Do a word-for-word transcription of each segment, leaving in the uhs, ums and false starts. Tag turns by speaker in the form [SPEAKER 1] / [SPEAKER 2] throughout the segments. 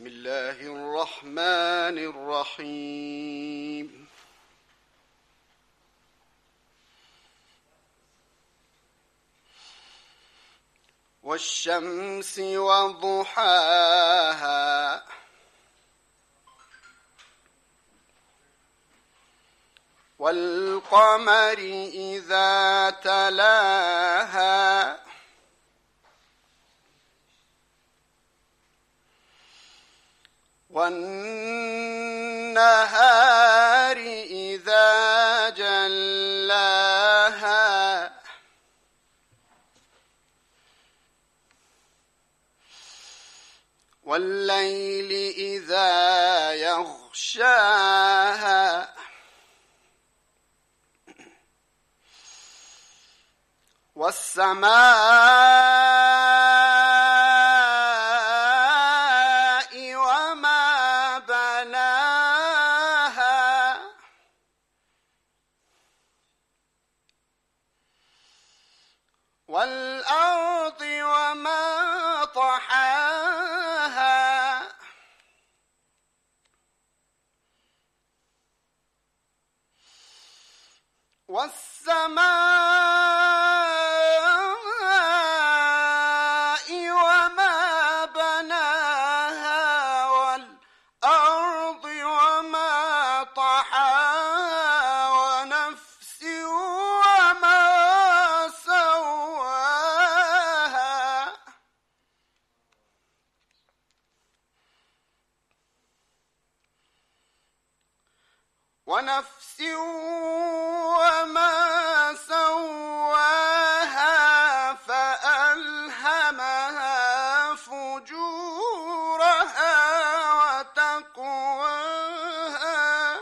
[SPEAKER 1] بسم الله الرحمن الرحيم. والشمس وضحاها والقمر إذا تلاها والنهار إذا جلاها والليل إذا يغشاها والسماء وما بناها والأرض وما طحاها والسماء وما بناها والأرض وما طحاها ونفس وما سواها ونفس وما سواها فألهمها فجورها وتقواها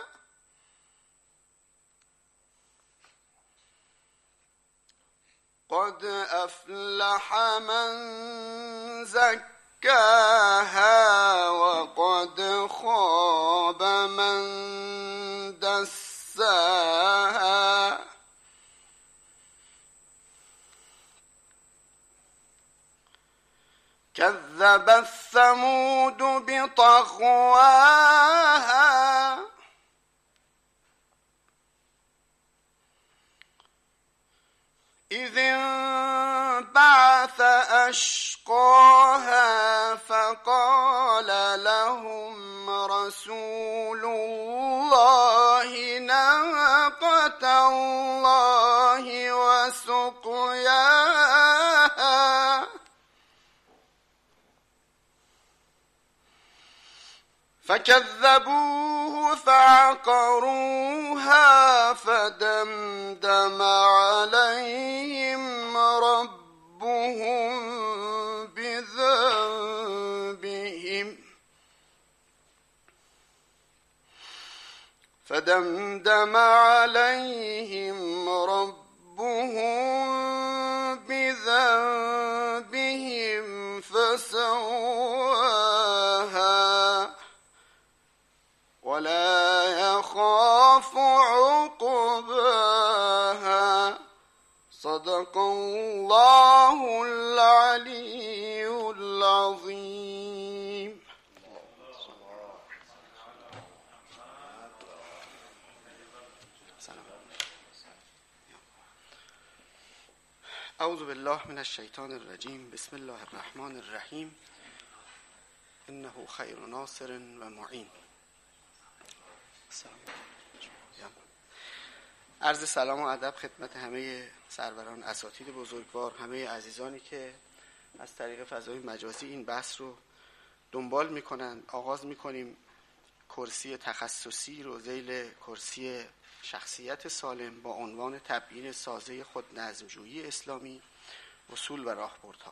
[SPEAKER 1] قد أفلح من زكاها وقد خاب من دساها كذبت ثمود بطغواها إذ انبعث أشقاها فقال لهم رسول الله ناقة الله وسقياها فكذبوه فعقروها فدمدم عليهم ربهم بذنبهم فدمدم عليهم ربهم بذنبهم فسواها ولا يخاف عقباها صدق الله العلي العظيم. أعوذ بالله من الشیطان الرجیم. بسم الله الرحمن الرحیم. إنه خیر ناصر و معین. عرض سلام و ادب خدمت همه سروران اساتید بزرگوار، همه عزیزانی که از طریق فضای مجازی این بحث رو دنبال میکنند. آغاز میکنیم کرسی تخصصی رو ذیل کرسی شخصیت سالم با عنوان تبیین سازه خود نظمجویی اسلامی، اصول و راهبردها.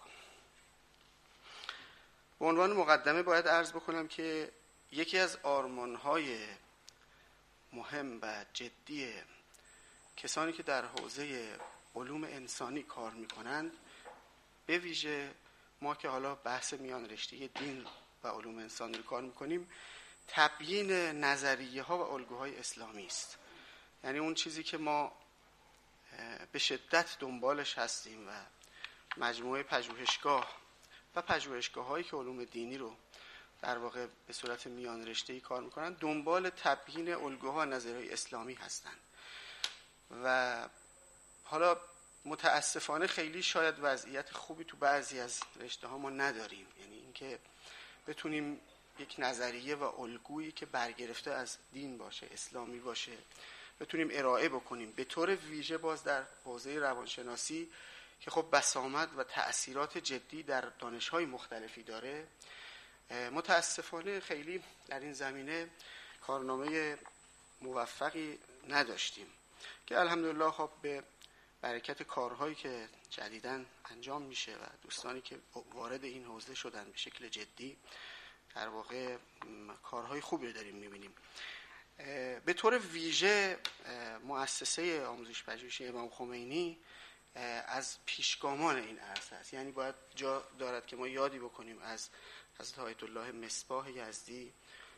[SPEAKER 1] به عنوان مقدمه باید عرض بکنم که یکی از آرمانهای مهم و جدی کسانی که در حوزه علوم انسانی کار میکنند، به ویژه ما که حالا بحث میان رشته دین و علوم انسانی رو کار میکنیم، تبیین نظریه ها و الگوهای اسلامی است. یعنی اون چیزی که ما به شدت دنبالش هستیم و مجموعه پژوهشگاه و پژوهشگاه هایی که علوم دینی رو در واقع به صورت میان رشته‌ای کار میکنن دنبال تبیین الگوها و نظریه‌های اسلامی هستند و حالا متاسفانه خیلی شاید وضعیت خوبی تو بعضی از رشته ها ما نداریم، یعنی اینکه بتونیم یک نظریه و الگویی که برگرفته از دین باشه، اسلامی باشه، بتونیم ارائه بکنیم به طور ویژه باز در حوزه روانشناسی که خب بسامد و تأثیرات جدی در دانش‌های مختلفی داره. متاسفانه خیلی در این زمینه کارنامه موفقی نداشتیم که الحمدلله خب به برکت کارهایی که جدیداً انجام میشه و دوستانی که وارد این حوزه شدن به شکل جدی در واقع کارهای خوبی رو داریم میبینیم. به طور ویژه مؤسسه آموزش پژوهشی امام خمینی از پیشگامان این عرصه است، یعنی باید جا دارد که ما یادی بکنیم از حضرت آیت الله مصباح یزدی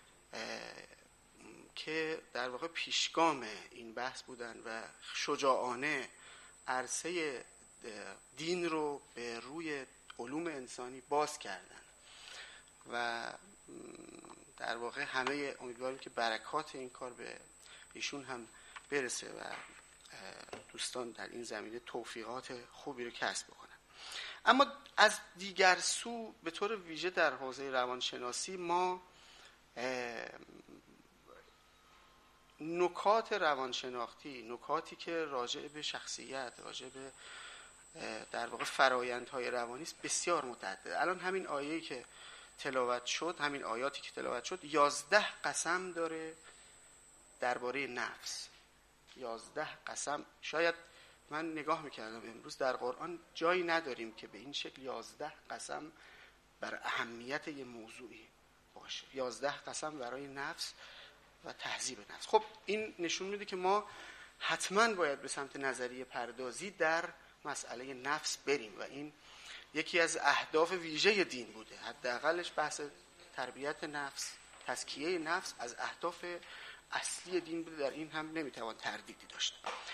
[SPEAKER 1] که در واقع پیشگام این بحث بودن و شجاعانه عرصه دین رو به روی علوم انسانی باز کردن و در واقع همه امیدواریم که برکات این کار به ایشون هم برسه و دوستان در این زمینه توفیقات خوبی رو کسب بکنن. اما از دیگر سو به طور ویژه در حوزه روانشناسی ما نکات روانشناختی، نکاتی که راجع به شخصیت، راجع به در واقع فرایندهای روانی است بسیار متعدد. الان همین آیه‌ای که تلاوت شد، همین آیاتی که تلاوت شد، یازده قسم داره درباره نفس. یازده قسم. شاید من نگاه میکردم امروز در قرآن جایی نداریم که به این شکل یازده قسم بر اهمیت یه موضوعی باشه. یازده قسم برای نفس و تهذیب نفس. خب این نشون میده که ما حتما باید به سمت نظریه پردازی در مسئله نفس بریم و این یکی از اهداف ویژه دین بوده. حداقلش بحث تربیت نفس، تزکیه نفس از اهداف اصلی دین بوده، در این هم نمیتوان تردیدی داشت.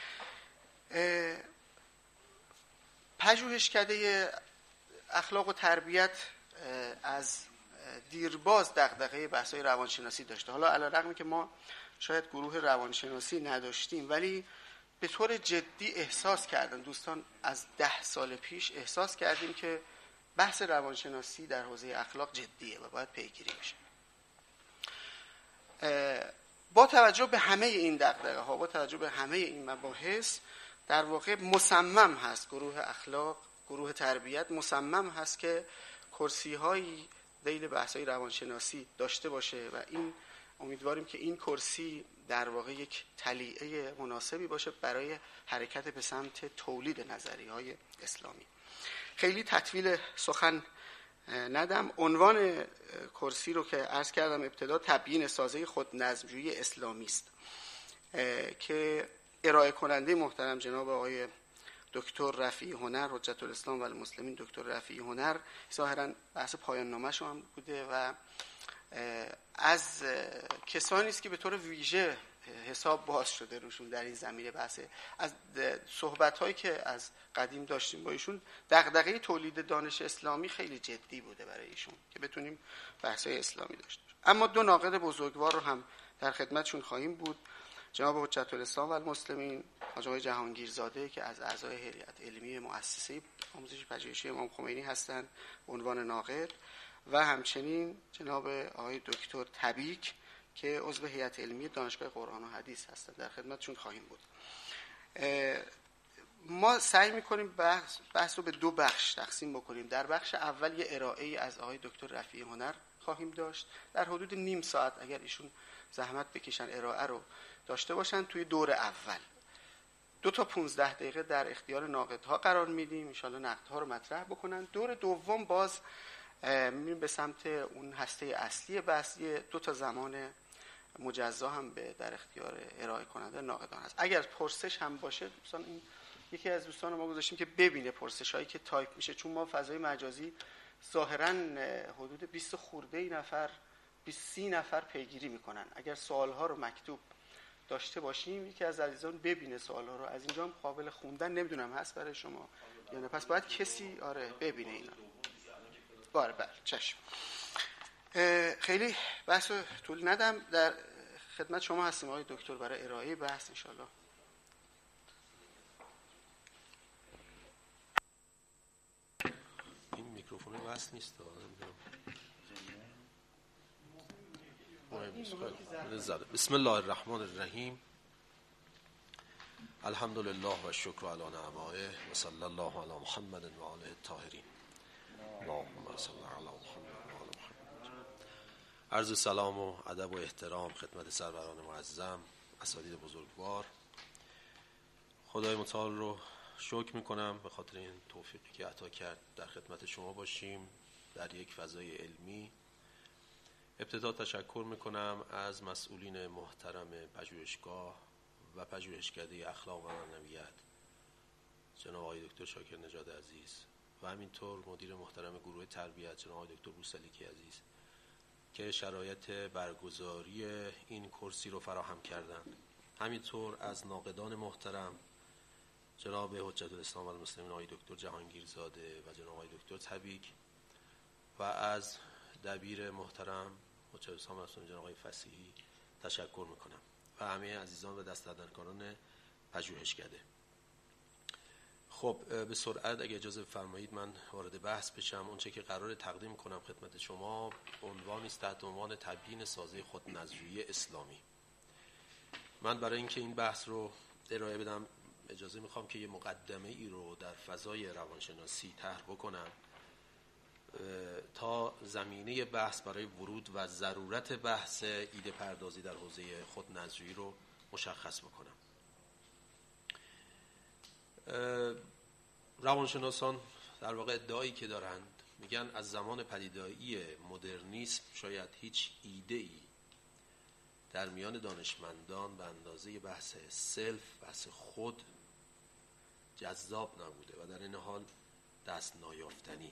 [SPEAKER 1] پژوهشکده اخلاق و تربیت از دیرباز دغدغه بحث‌های روانشناسی داشته. حالا علیرغم که ما شاید گروه روانشناسی نداشتیم ولی به طور جدی احساس کردن دوستان، از ده سال پیش احساس کردیم که بحث روانشناسی در حوزه اخلاق جدیه و باید پیگیری بشه. با توجه به همه این دغدغه ها، با توجه به همه این مباحث، در واقع مصمم هست گروه اخلاق، گروه تربیت مصمم هست که کرسی هایی ذیل بحث های روانشناسی داشته باشه و این امیدواریم که این کرسی در واقع یک تلیعه مناسبی باشه برای حرکت به سمت تولید نظریه های اسلامی. خیلی تطویل سخن ندم. عنوان کرسی رو که عرض کردم ابتدا، تبیین سازه خود نظمجویی اسلامی است که ارائه کننده محترم جناب آقای دکتر رفیعی هنر، حجت الاسلام و المسلمین دکتر رفیعی هنر، ظاهرا بحث پایان نامه‌ش هم بوده و از کسانی است که به طور ویژه حساب باز شده روشون در این زمینه. بحث از صحبت‌هایی که از قدیم داشتیم با ایشون، دغدغه تولید دانش اسلامی خیلی جدی بوده برای ایشون که بتونیم بحث‌های اسلامی داشته باشیم. اما دو ناقد بزرگوار رو هم در خدمتشون خواهیم بود. جناب حجت الاسلام و المسلمین حاج آقای جهانگیرزاده که از اعضای هیئت علمی مؤسسه آموزش پژوهشی امام خمینی هستند به عنوان ناقد، و همچنین جناب آقای دکتر تبیک که عضو هیئت علمی دانشگاه قرآن و حدیث هستند. در خدمتشون خواهیم بود. ما سعی می‌کنیم بحث بحث رو به دو بخش تقسیم بکنیم. در بخش اول یه ارائه‌ای از آقای دکتر رفیعی هنر خواهیم داشت در حدود نیم ساعت، اگر ایشون زحمت بکشن ارائه رو داشته باشن. توی دور اول دو تا پونزده دقیقه در اختیار ناقدها قرار میدیم، ان شاءالله نقدها رو مطرح بکنن. دور دوم باز میریم به سمت اون هسته اصلی بحث. دو تا زمان مجزا هم به در اختیار ارائه کننده ناقدان هست. اگر پرسش هم باشه دوستان، این یکی از دوستان ما گذاشتیم که ببینه پرسشایی که تایپ میشه، چون ما فضای مجازی ظاهرا حدود بیست خورده ای نفر بیست سی نفر پیگیری میکنن. اگر سوالها رو مکتوب داشته باشیم، یکی از عزیزان ببینه سوالها رو، از اینجا هم قابل خوندن نمیدونم هست برای شما یا نه، پس باید کسی آره ببینه اینا. بله بله چشم. خیلی بحث رو طول ندم، در خدمت شما هستیم آقای دکتر برای ارائه بحث انشالله.
[SPEAKER 2] این میکروفون وصل نیست. بسم الله الرحمن الرحیم. الحمد لله و شکر علی نعمائه و صلی الله علی محمد و آله الطاهرین. اللهم صل علی محمد و آل محمد. عرض سلام و ادب و احترام خدمت سروران معظم، اساتید بزرگوار. خدای متعال رو شکر میکنم به خاطر این توفیقی که عطا کرد در خدمت شما باشیم در یک فضای علمی. ابتدا تشکر میکنم از مسئولین محترم پژوهشگاه و پژوهشکده اخلاق و معنویت جناب آقای دکتر شاکر نژاد عزیز و همینطور مدیر محترم گروه تربیت جناب آقای دکتر بوسلیکی عزیز که شرایط برگزاری این کرسی رو فراهم کردند. همینطور از ناقدان محترم جناب حجت الاسلام و المسلمین آقای دکتر جهانگیرزاده و جناب آقای دکتر تبیک و از دبیر محترم حجت الاسلام و المسلمین جناب آقای فصیحی تشکر میکنم و همه عزیزان و دست‌درکاران پژوهشکده. خب به سرعت اگه اجازه بفرمایید من وارد بحث بشم. اون چه که قرار تقدیم کنم خدمت شما عنوانی است تحت عنوان تبیین سازه خودنظری اسلامی. من برای اینکه این بحث رو ارائه بدم اجازه میخوام که یه مقدمه ای رو در فضای روانشناسی طرح بکنم تا زمینه بحث برای ورود و ضرورت بحث ایده پردازی در حوزه خودنظری رو مشخص بکنم. روانشناسان در واقع ادعایی که دارند میگن از زمان پدیدایی مدرنیسم شاید هیچ ایده ای در میان دانشمندان به اندازه بحث سلف، بحث خود جذاب نبوده و در این حال دست نایافتنی.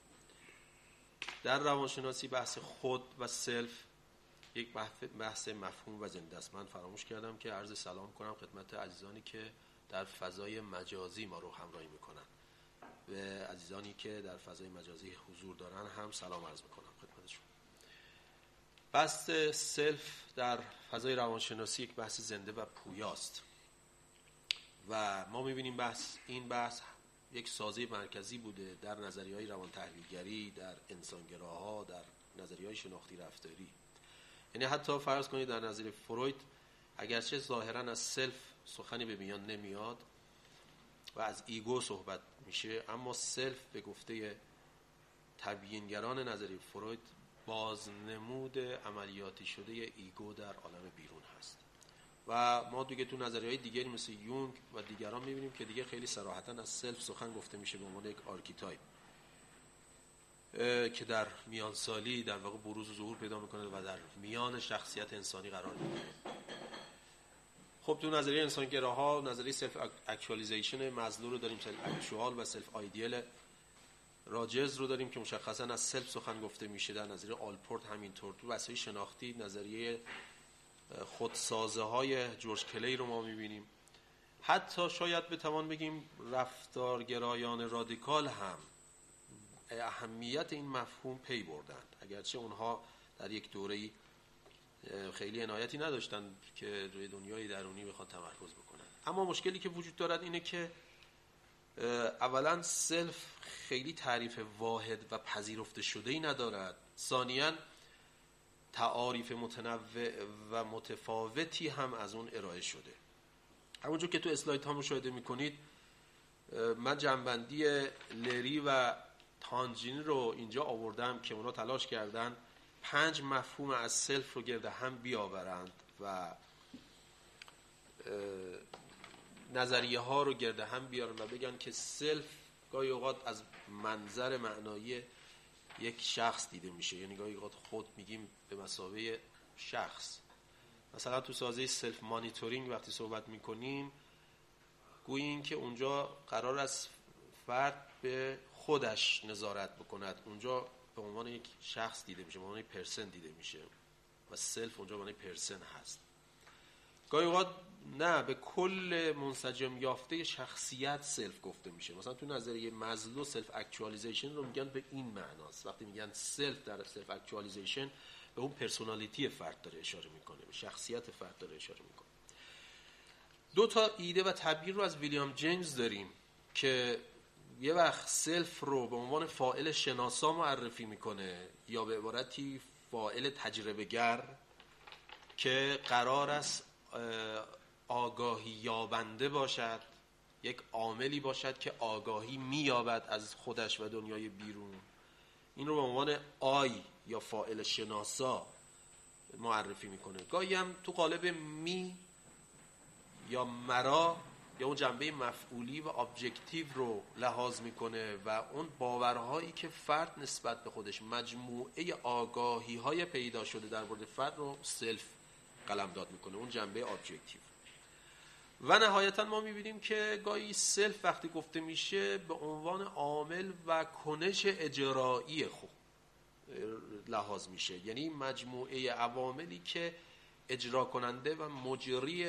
[SPEAKER 2] در روانشناسی بحث خود و سلف یک بحث مفهوم و زنده است. من فراموش کردم که عرض سلام کنم خدمت عزیزانی که در فضای مجازی ما رو همراهی میکنن. به عزیزانی که در فضای مجازی حضور دارن هم سلام عرض میکنم خدمتشون. بحث سلف در فضای روانشناسی یک بحث زنده و پویاست و ما میبینیم بحث این بحث یک سازه مرکزی بوده در نظریه‌های روان تحلیلگری، در انسانگراها، در نظریه‌های شناختی رفتاری. یعنی حتی فرض کنید در نظریه فروید اگرچه ظاهراً از سلف سخنی به میان نمیاد و از ایگو صحبت میشه، اما سلف به گفته تبیینگران نظریه فروید بازنمود عملیاتی شده ایگو در عالم بیرون هست. و ما دیگه تو نظریه‌های دیگری مثل یونگ و دیگران می‌بینیم که دیگه خیلی صراحتاً از سلف سخن گفته میشه به عنوان یک آرکیتایپ که در میان سالی در واقع بروز و ظهور پیدا میکنه و در میان شخصیت انسانی قرار میگیره. خب تو نظریه انسانگراها نظریه سلف اکچوالیزیشن مزلو رو داریم، سلف اکچوال و سلف آیدیال راجز رو داریم که مشخصاً از سلف سخن گفته میشه. در نظریه آلپورت همینطور. تو بحث‌های شناختی نظریه خودسازه های جورج کلی رو ما میبینیم. حتی شاید بتوان بگیم رفتارگرایان رادیکال هم اهمیت این مفهوم پی بردند، اگرچه اونها در یک دوره‌ای خیلی عنایتی نداشتن که روی دنیای درونی بخواد تمرکز بکنن. اما مشکلی که وجود دارد اینه که اولا سلف خیلی تعریف واحد و پذیرفته شده‌ای ندارد. ثانیاً تعاریف متنوع و متفاوتی هم از اون ارائه شده. همونجور که تو اسلاید ها مشاهده میکنید من جنبندی لری و تانجین رو اینجا آوردم که اونا تلاش کردن پنج مفهوم از سلف رو گرد هم بیاورند و نظریه ها رو گرد هم بیارن و بگن که سلف گاهی اوقات از منظر معنایی یک شخص دیده میشه. یعنی گاهی اوقات خود میگیم به مثابه شخص. مثلا تو سازه سلف مانیتورینگ وقتی صحبت میکنیم گویی این که اونجا قرار است فرد به خودش نظارت بکند، اونجا به عنوان یک شخص دیده میشه، به عنوان یک پرسن دیده میشه و سلف اونجا به عنوان پرسن هست. گاهی اوقات نه، به کل منسجم یافته شخصیت سلف گفته میشه. مثلا تو نظریه مازلو سلف اکچوالیزیشن رو میگن به این معناست. وقتی میگن سلف در سلف اکچوالیزیشن به اون پرسونالیتی فرد داره اشاره میکنه، به شخصیت فرد داره اشاره میکنه. دو تا ایده و تعبیر رو از ویلیام جیمز داریم که یه وقت سلف رو به عنوان فاعل شناسا معرفی میکنه یا به عبارتی فاعل تجربه گر که قرار است آگاهی یابنده باشد، یک عاملی باشد که آگاهی مییابد از خودش و دنیای بیرون. این رو به عنوان آی یا فاعل شناسا معرفی میکنه. گاهی هم تو قالب می یا مرا یا اون جنبه مفعولی و ابجکتیو رو لحاظ میکنه و اون باورهایی که فرد نسبت به خودش، مجموعه آگاهی های پیدا شده در مورد فرد رو سلف قلمداد میکنه، اون جنبه ابجکتیو. و نهایتا ما میبینیم که گاهی سلف وقتی گفته میشه به عنوان عامل و کنش اجرایی خود لحاظ میشه، یعنی مجموعه عواملی که اجرا کننده و مجری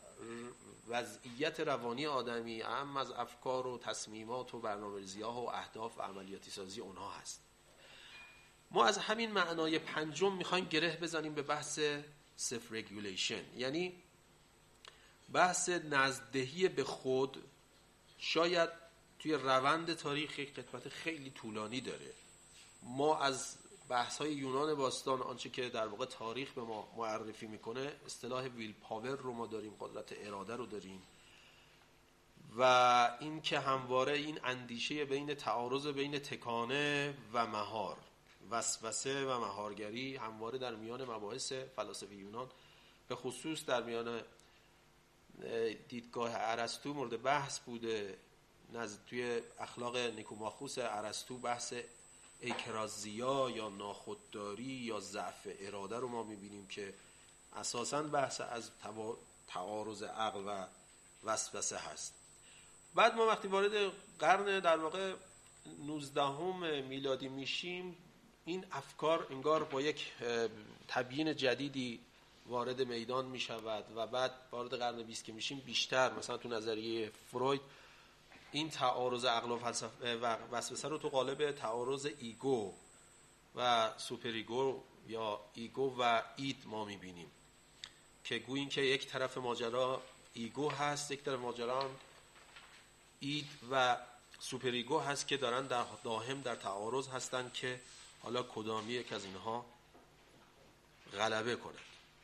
[SPEAKER 2] وضعیت روانی آدمی اهم از افکار و تصمیمات و برنامه‌ریزی‌ها و اهداف و عملیاتی سازی اونها هست. ما از همین معنای پنجم میخوایم گره بزنیم به بحث سلف رگولیشن، یعنی بحث نزدهی به خود. شاید توی روند تاریخ یک قسمت خیلی طولانی داره. ما از بحث‌های یونان باستان، آنچه که در واقع تاریخ به ما معرفی میکنه، اصطلاح ویل پاور رو ما داریم، قدرت اراده رو داریم، و این که همواره این اندیشه بین تعارض بین تکانه و مهار، وسوسه و مهارگری همواره در میان مباحث فلاسفه یونان، به خصوص در میان دیدگاه ارسطو مورد بحث بوده. نزد توی اخلاق نیکوماخوس ارسطو بحث ایکرازیا یا ناخودداری یا ضعف اراده رو ما میبینیم که اساساً بحث از تعارض عقل و وسوسه هست. بعد ما وقتی وارد قرن در واقع نوزدهم میلادی میشیم، این افکار انگار با یک تبیین جدیدی وارد میدان میشود و بعد وارد قرن بیست که میشیم بیشتر، مثلا تو نظریه فروید، این تعارض عقل و فلسفه و وسوسه رو تو قالب تعارض ایگو و سوپر ایگو یا ایگو و اید ما میبینیم که گوییم که یک طرف ماجرا ایگو هست، یک طرف ماجرا اید و سوپر ایگو هست که دارن در دائم در تعارض هستن که حالا کدامی یک از اینها غلبه کنند.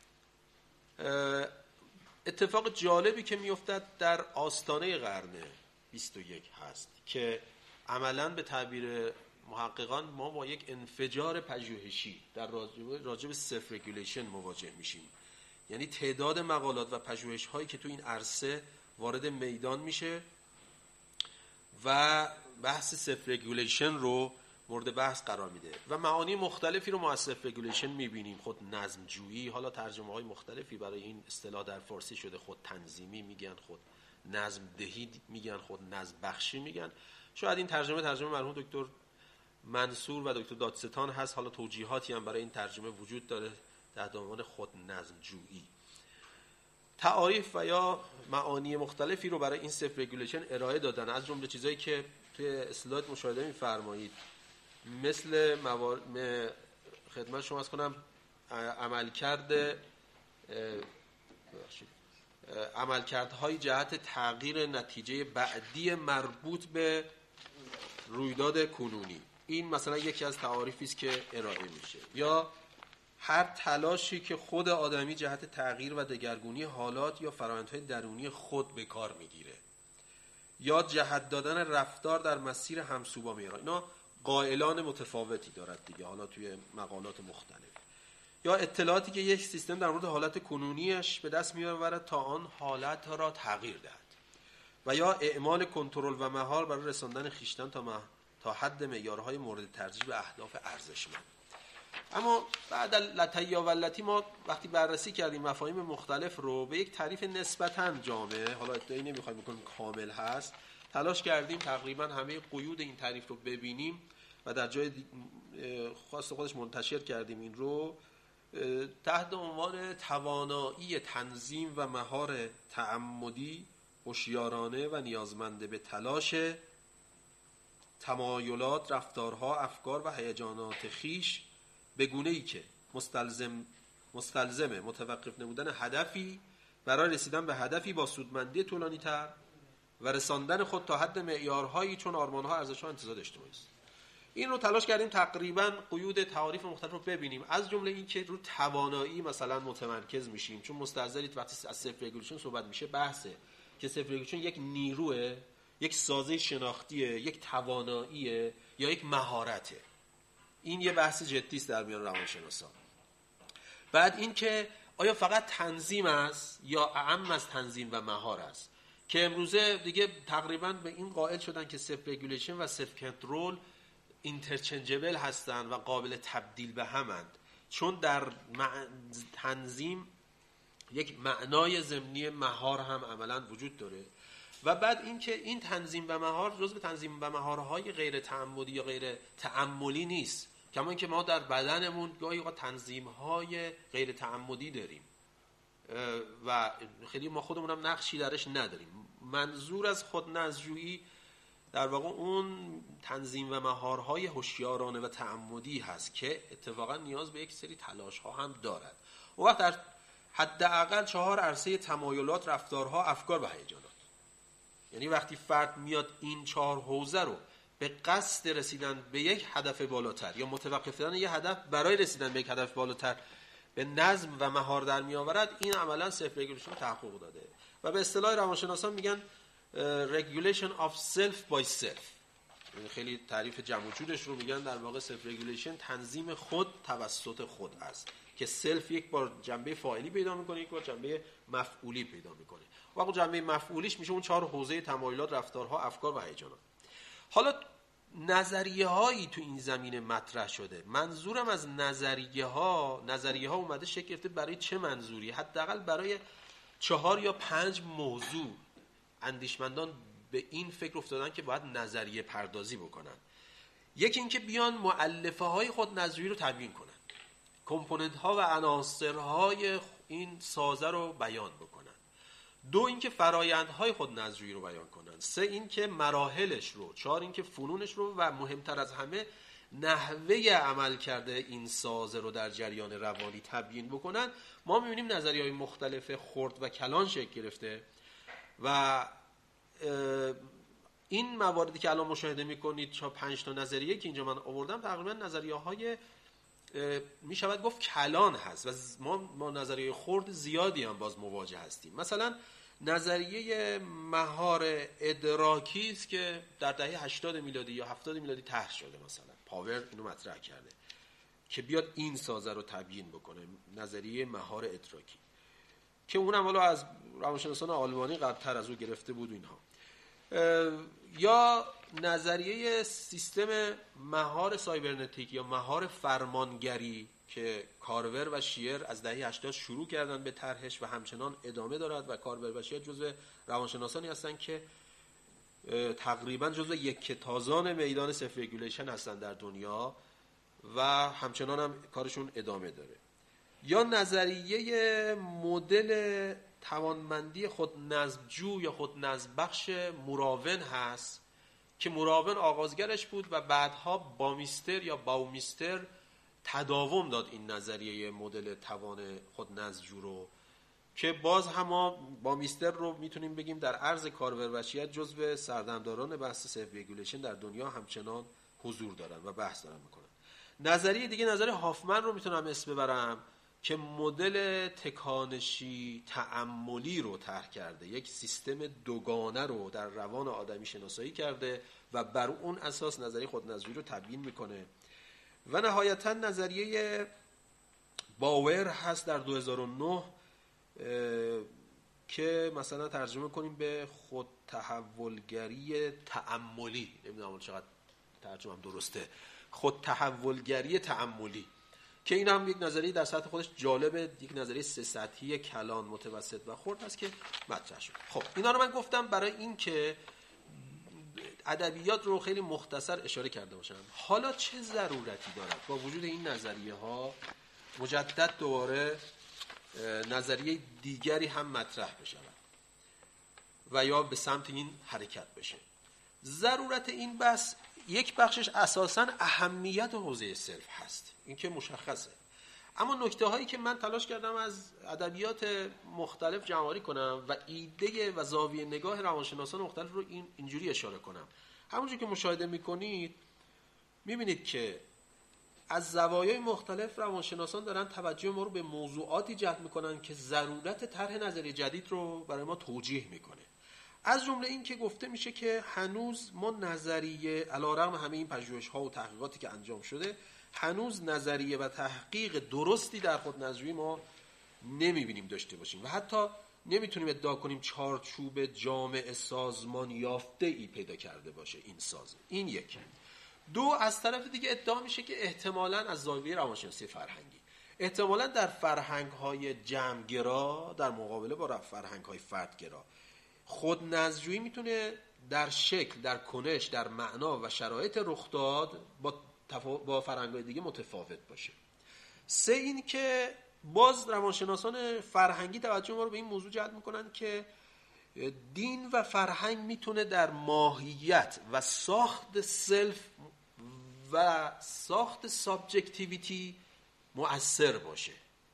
[SPEAKER 2] اتفاق جالبی که میافتد در آستانه قرن بیست و یک هست که عملاً به تعبیر محققان ما با یک انفجار پژوهشی در راجع به سلف رگولیشن مواجه میشیم. یعنی تعداد مقالات و پژوهش هایی که تو این عرصه وارد میدان میشه و بحث سلف رگولیشن رو مورد بحث قرار میده و معانی مختلفی رو ما از سلف رگولیشن میبینیم. خود نظم جویی، حالا ترجمه های مختلفی برای این اصطلاح در فارسی شده، خود تنظیمی میگن، خود نظم دهی میگن، خود نظم بخشی میگن. شاید این ترجمه ترجمه مرحوم دکتر منصور و دکتر دادستان هست. حالا توجیهاتی هم برای این ترجمه وجود داره تحت عنوان خود نظم جویی. تعاریف و یا معانی مختلفی رو برای این سلف رگولیشن ارائه دادن، از جمله چیزایی که توی اسلاید مشاهده می‌فرمایید، مثل موار... م... خدمت شما از کنم عملکرد عملکردهای جهت تغییر نتیجه بعدی مربوط به رویداد کنونی. این مثلا یکی از تعاریفی است که ارائه میشه. یا هر تلاشی که خود آدمی جهت تغییر و دگرگونی حالات یا فرآیندهای درونی خود به کار میگیره، یا جهت دادن رفتار در مسیر همسو با معیار. اینا قائلان متفاوتی دارد دیگه، حالا توی مقالات مختلف. یا اطلاعاتی که یک سیستم در مورد حالت کنونیش به دست می‌آورد تا آن حالت را تغییر دهد، و یا اعمال کنترل و مهار برای رساندن خویشتن تا مح... تا حد معیارهای مورد ترجیح و اهداف ارزشمند. اما بعد لطیا والتی ما وقتی بررسی کردیم مفاهیم مختلف رو به یک تعریف نسبتاً جامع، حالا ادعایی نمی‌خوایم بکنیم کامل هست، تلاش کردیم تقریباً همه قیود این تعریف رو ببینیم و در جای خاص خودش منتشر کردیم این رو. تحت عنوان توانایی تنظیم و مهار تعمدی، هوشیارانه و نیازمنده به تلاش تمایلات، رفتارها، افکار و هیجانات خیش به گونه‌ای که مستلزم مستلزم متوقف نمودن هدفی برای رسیدن به هدفی با سودمندی طولانی‌تر و رساندن خود تا حد معیارهایی چون آرمان‌ها، ارزش‌ها، امتزاج اجتماعی است. این رو تلاش کردیم تقریباً قیود تعاریف مختلف رو ببینیم، از جمله این که رو توانایی مثلا متمرکز میشیم، چون مستحضرید وقتی از سلف رگولیشن صحبت میشه بحثه که سلف رگولیشن یک نیروه، یک سازه شناختیه، یک تواناییه یا یک مهارته. این یه بحث جدی است در میان روانشناسان. بعد این که آیا فقط تنظیم است یا اعم از تنظیم و مهار است، که امروزه دیگه تقریبا به این قائل شدن که سلف رگولیشن و سلف کنترل اینترچنجبل هستند و قابل تبدیل به همند، چون در مع... تنظیم یک معنای ضمنی مهار هم عملا وجود داره. و بعد این که این تنظیم و مهار جزء تنظیم و مهارهای غیر تعمدی یا غیر تأملی نیست، کما اینکه ما در بدنمون گاهی اوقات تنظیم‌های غیر تعمدی داریم و خیلی ما خودمون هم نقشی درش نداریم. منظور از خودنظرجویی در واقع اون تنظیم و مهارهای هوشیارانه و تعمدی هست که اتفاقا نیاز به یک سری تلاش‌ها هم دارد. اون وقت در حداقل چهار عرصه تمایلات، رفتارها، افکار و هیجانات، یعنی وقتی فرد میاد این چهار حوزه رو به قصد رسیدن به یک هدف بالاتر یا متوقف شدن یک هدف برای رسیدن به یک هدف بالاتر به نظم و مهار در میآورد، این عملا سلف رگولیشن تحقق داده و به اصطلاح روانشناسان میگن regulation of self by self. خیلی تعریف جمع و جورش رو میگن در واقع سلف رگولیشن تنظیم خود توسط خود است که سلف یک بار جنبه فاعلی پیدا میکنه، یک بار جنبه مفعولی پیدا میکنه. واقعا جنبه مفعولیش میشه اون چهار حوزه تمایلات، رفتارها، افکار و هیجانات. حالا نظریه هایی تو این زمینه مطرح شده. منظورم از نظریه ها نظریه ها اومده شکل گرفته برای چه منظوری؟ حداقل برای چهار یا پنج موضوع اندیشمندان به این فکر افتادن که باید نظریه پردازی بکنن. یکی این که بیان مؤلفه های خود نظریه رو تبیین کنن، کامپوننت ها و عناصر های این سازه رو بیان بکنن. دو اینکه فرایندهای خود نظریه رو بیان کنن. سه اینکه مراحلش رو. چهار اینکه فنونش رو و مهمتر از همه نحوه عمل کرده این سازه رو در جریان روانی تبیین بکنن. ما می‌بینیم نظریه‌های مختلف خرد و کلان شکل گرفته و این مواردی که الان مشاهده می‌کنید، چه پنج تا نظریه که اینجا من آوردم، تقریبا نظریه‌های می شود گفت کلان هست و ما ما نظریه خرد زیادی هم باز مواجه هستیم. مثلا نظریه مهار ادراکی است که در دهه هشتاد میلادی یا هفتاد میلادی طرح شده، مثلا پاور اینو مطرح کرده که بیاد این سازه رو تبیین بکنه، نظریه مهار ادراکی، که اونم حالا از روانشناسان آلمانی قبل‌تر از او گرفته بود اینها. یا نظریه سیستم مهار سایبرنتیک یا مهار فرمانگری که کارور و شیر از دهه هشتاد شروع کردن به طرحش و همچنان ادامه دارد و کارور و شیر جزو روانشناسانی هستند که تقریبا جزو یک تازان میدان سلف رگولیشن هستند در دنیا و همچنان هم کارشون ادامه داره. یا نظریه مدل توانمندی خود نظمجو یا خود نظمبخش مراون هست که مراون آغازگرش بود و بعدها بامیستر یا باومیستر تداوم داد این نظریه مدل توان خود نظمجو رو، که باز هم بامیستر رو میتونیم بگیم در عرض کاروربشیت جزو سردمداران بحث سلف رگولیشن در دنیا همچنان حضور دارن و بحث دارن میکنن. نظریه دیگه نظریه هافمن رو میتونم اسم ببرم که مدل تکانشی تأملی رو طرح کرده، یک سیستم دوگانه رو در روان آدمی شناسایی کرده و بر اون اساس نظریه خودنظری رو تبیین میکنه. و نهایتا نظریه باور هست در دو هزار و نه که مثلا ترجمه کنیم به خود تحولگری تأملی، نمیدونم چقدر ترجمه هم درسته، خود تحولگری تأملی، که این هم یک نظریه در سطح خودش جالبه، یک نظریه سه سطحی کلان، متوسط و خرد هست که مطرح شد. خب اینا رو من گفتم برای این که ادبیات رو خیلی مختصر اشاره کرده باشم. حالا چه ضرورتی دارد با وجود این نظریه ها مجدد دوباره نظریه دیگری هم مطرح بشه و یا به سمت این حرکت بشه. ضرورت این بحث یک بخشش اساساً اهمیت حوزه سلف هست، این که مشخصه. اما نکته هایی که من تلاش کردم از ادبیات مختلف جمع‌آوری کنم و ایده و زاویه نگاه روانشناسان مختلف رو این اینجوری اشاره کنم. همونجور که مشاهده میکنید میبینید که از زوایای مختلف روانشناسان دارن توجه ما رو به موضوعاتی جلب میکنن که ضرورت طرح نظریه جدید رو برای ما توجیه میکنه. از جمله این که گفته میشه که هنوز ما نظریه، علیرغم همه این پژوهش‌ها و تحقیقاتی که انجام شده، هنوز نظریه و تحقیق درستی در خود نظریه ما نمیبینیم داشته باشیم و حتی نمیتونیم ادعا کنیم چارچوب جامع سازمان یافته ای پیدا کرده باشه این ساز. این یک. دو، از طرف دیگه ادعا میشه که احتمالاً از زاویه روانشناسی فرهنگی، احتمالاً در فرهنگ‌های جمع‌گرا در مقابله با فرهنگ‌های فردگرا، خود نظریه میتونه در شکل، در کنش، در معنا و شرایط رخداد با تفا... با فرهنگ‌های دیگه متفاوت باشه. سه، این که باز روانشناسان فرهنگی توجه ما رو به این موضوع جلب میکنن که دین و فرهنگ میتونه در ماهیت و ساخت سلف و ساخت سابجکتیویتی مؤثر باشه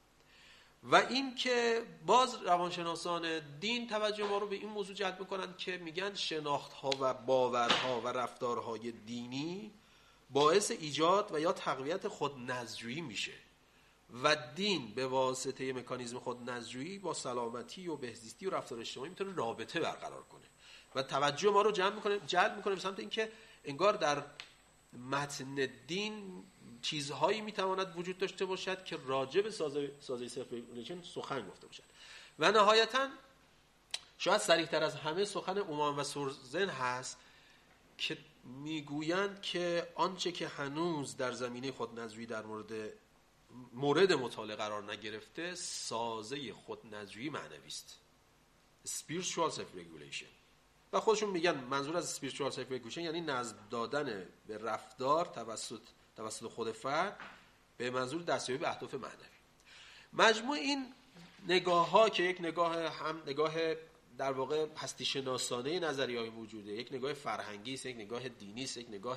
[SPEAKER 2] و این که باز روانشناسان دین توجه ما رو به این موضوع جلب میکنن که میگن شناخت‌ها و باورها و رفتارهای دینی باعث ایجاد و یا تقویت خود نظری میشه و دین به واسطه مکانیزم خود نظری با سلامتی و بهزیستی و رفتار اجتماعی میتونه رابطه برقرار کنه و توجه ما رو جلب میکنه جلب میکنه به سمت اینکه انگار در متن دین چیزهایی میتواند وجود داشته باشد که راجع به سازه سازه سلف ریگولیشن سخن گفته باشد. و نهایتا شاید صریح‌تر از همه سخن اومان و سورزن هست که میگویند که آنچه که هنوز در زمینه خودنظری در مورد مورد مطالعه قرار نگرفته سازه خودنظری معنوی است، spiritual self regulation. و خودشون میگن منظور از spiritual self regulation یعنی نظم دادن به رفتار توسط توسط خود فرد به منظور دستیابی به اهداف معنوی. مجموع این نگاه ها که یک نگاه هم نگاه در واقع هستی شناسانه نظریه‌های موجوده، یک نگاه فرهنگی است، یک نگاه دینی است، یک نگاه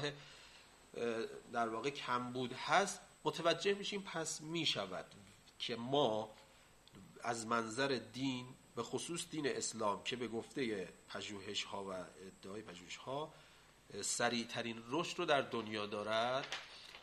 [SPEAKER 2] در واقع کمبود هست، متوجه میشیم پس میشود که ما از منظر دین به خصوص دین اسلام که به گفته پژوهش ها و ادعای پژوهش ها سریع ترین رشد رو در دنیا دارد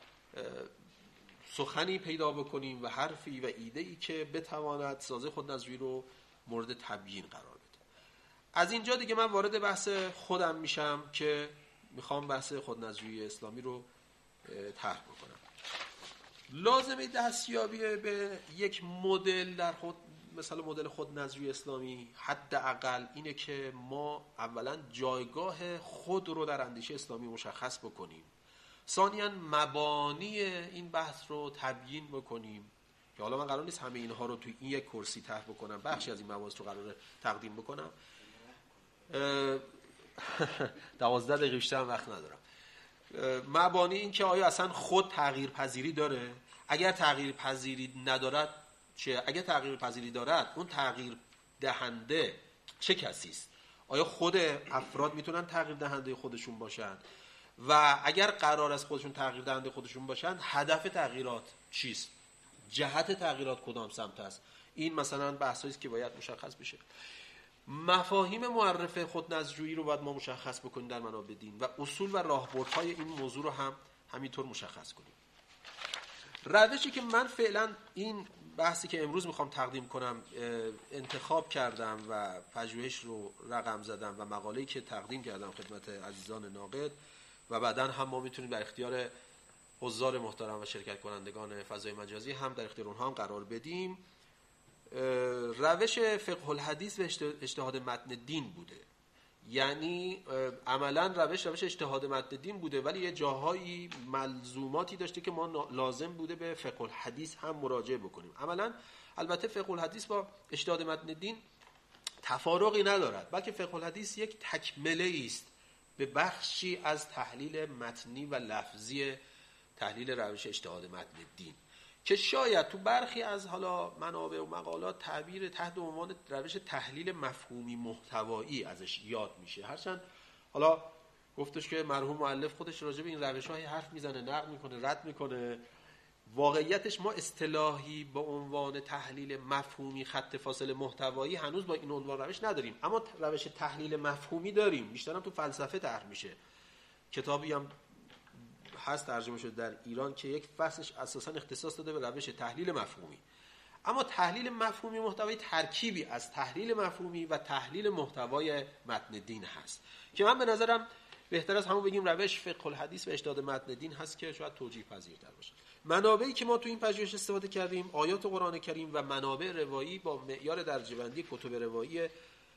[SPEAKER 2] سخنی پیدا بکنیم و حرفی و ایده ای که بتواند سازه خودنظری رو مورد تبیین قرار بده. از اینجا دیگه من وارد بحث خودم میشم که میخوام بحث خودنظری اسلامی رو طرح بکنم. لازمه دستیابی به یک مدل در خود مثلا مدل خودنظری اسلامی حداقل اینه که ما اولا جایگاه خود رو در اندیشه اسلامی مشخص بکنیم، ثانیاً مبانی این بحث رو تبیین بکنیم که حالا من قرار نیست همه اینها رو توی این یک کرسی طرح بکنم، بخشی از این مباحث رو قراره تقدیم بکنم، دوازده دقیقه بیشتر وقت ندارم. مبانی این که آیا اصلا خود تغییر پذیری داره؟ اگر تغییر پذیری ندارد چه؟ اگر تغییر پذیری دارد اون تغییر دهنده چه کسی است؟ آیا خود افراد میتونن تغییر دهنده خودشون باشن؟ و اگر قرار است خودشون تغییر دهنده خودشون باشن هدف تغییرات چیست؟ جهت تغییرات کدام سمت است؟ این مثلا بحثایی است که باید مشخص بشه. مفاهیم معرف خودنظری رو باید ما مشخص بکنیم در منابع دین و اصول و راهبردهای این موضوع رو هم همینطور مشخص کنیم. روشی که من فعلا این بحثی که امروز میخوام تقدیم کنم انتخاب کردم و پژوهش رو رقم زدم و مقاله‌ای که تقدیم کردم خدمت عزیزان ناقد و بعداً هم ما میتونیم در اختیار حضار محترم و شرکت کنندگان فضای مجازی هم در اختیار اونها هم قرار بدیم، روش فقه الحدیث و اجتهاد متن دین بوده. یعنی عملا روش روش اجتهاد متن دین بوده ولی یه جاهایی ملزوماتی داشته که ما لازم بوده به فقه الحدیث هم مراجعه بکنیم. عملا البته فقه الحدیث با اجتهاد متن دین تفارقی ندارد، بلکه فقه الحدیث یک تکمله است به بخشی از تحلیل متنی و لفظی تحلیل روش اجتهاد متن دین که شاید تو برخی از حالا منابع و مقالات تعبیر تحت عنوان روش تحلیل مفهومی محتوایی ازش یاد میشه، هرچند حالا گفتش که مرحوم مؤلف خودش راجع به این روش‌های حرف میزنه، نقد میکنه، رد میکنه. واقعیتش ما اصطلاحی با عنوان تحلیل مفهومی خط فاصله محتوایی هنوز با این عنوان روش نداریم، اما روش تحلیل مفهومی داریم. بیشتر هم تو فلسفه طرح میشه. کتابی هم هست ترجمه شده در ایران که یک فصلش اساساً اختصاص داده به روش تحلیل مفهومی. اما تحلیل مفهومی محتوایی ترکیبی از تحلیل مفهومی و تحلیل محتوای متن دین هست که من به نظرم بهتر از همون بگیم روش فقه الحدیث و اجتهاد متن دین هست که شاید توجیه پذیرتر باشه. منابعی که ما تو این پژوهش استفاده کردیم آیات قرآن کریم و منابع روایی با معیار درجه‌بندی کتب روایی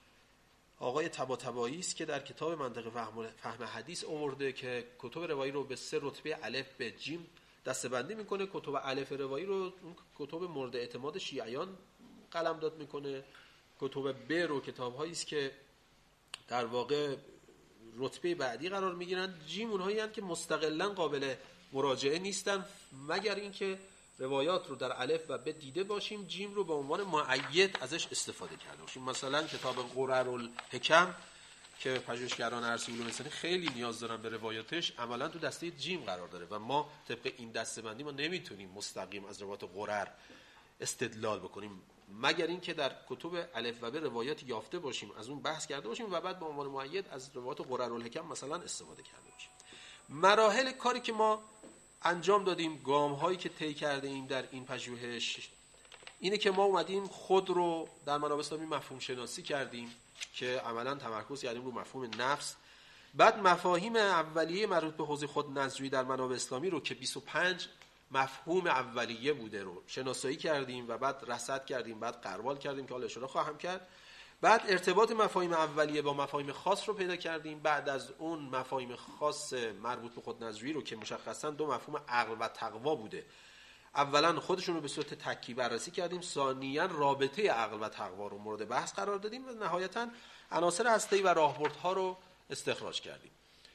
[SPEAKER 2] آقای طباطبایی است که در کتاب منطق فهم, فهم حدیث آورده که کتب روایی رو به سه رتبه الف به جیم دسته‌بندی میکنه. کتب الف روایی رو اون کتب مورد اعتماد شیعیان قلمداد میکنه. کتب ب رو کتاب‌هایی است که در واقع رتبه بعدی قرار میگیرن. جیم اونهایی هستند که مستقلاً قابل مراجعه نیستن مگر اینکه روایات رو در الف و ب دیده باشیم، جیم رو به عنوان مؤید ازش استفاده کرده باشیم. مثلا کتاب قررالحکم که پژوهشگران ارسطو علوم انسانی خیلی نیاز دارن به روایاتش، عملا تو دسته جیم قرار داره و ما طبق این دسته‌بندی ما نمیتونیم مستقیم از روایات قرر استدلال بکنیم مگر اینکه در کتب الف و ب روایات یافته باشیم، از اون بحث کرده باشیم و بعد به عنوان مؤید از روایات قررالحکم مثلا استفاده کرده باشیم. مراحل کاری که ما انجام دادیم، گام هایی که طی کرده ایم در این پژوهش اینه که ما اومدیم خود رو در منابع اسلامی مفهوم شناسی کردیم که عملا تمرکز کردیم رو مفهوم نفس. بعد مفاهیم اولیه مربوط به حوزه خود نظری در منابع اسلامی رو که بیست و پنج مفهوم اولیه بوده رو شناسایی کردیم و بعد رصد کردیم، بعد غربال کردیم که حالا اشاره خواهم کرد. بعد ارتباط مفاهیم اولیه با مفاهیم خاص رو پیدا کردیم. بعد از اون مفاهیم خاص مربوط به خود نظری رو که مشخصاً دو مفهوم عقل و تقوا بوده، اولا خودشون رو به صورت تکی بررسی کردیم، ثانیاً رابطه عقل و تقوا رو مورد بحث قرار دادیم و نهایتاً عناصر هسته‌ای و راهبردها رو استخراج کردیم.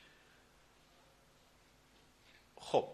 [SPEAKER 2] خب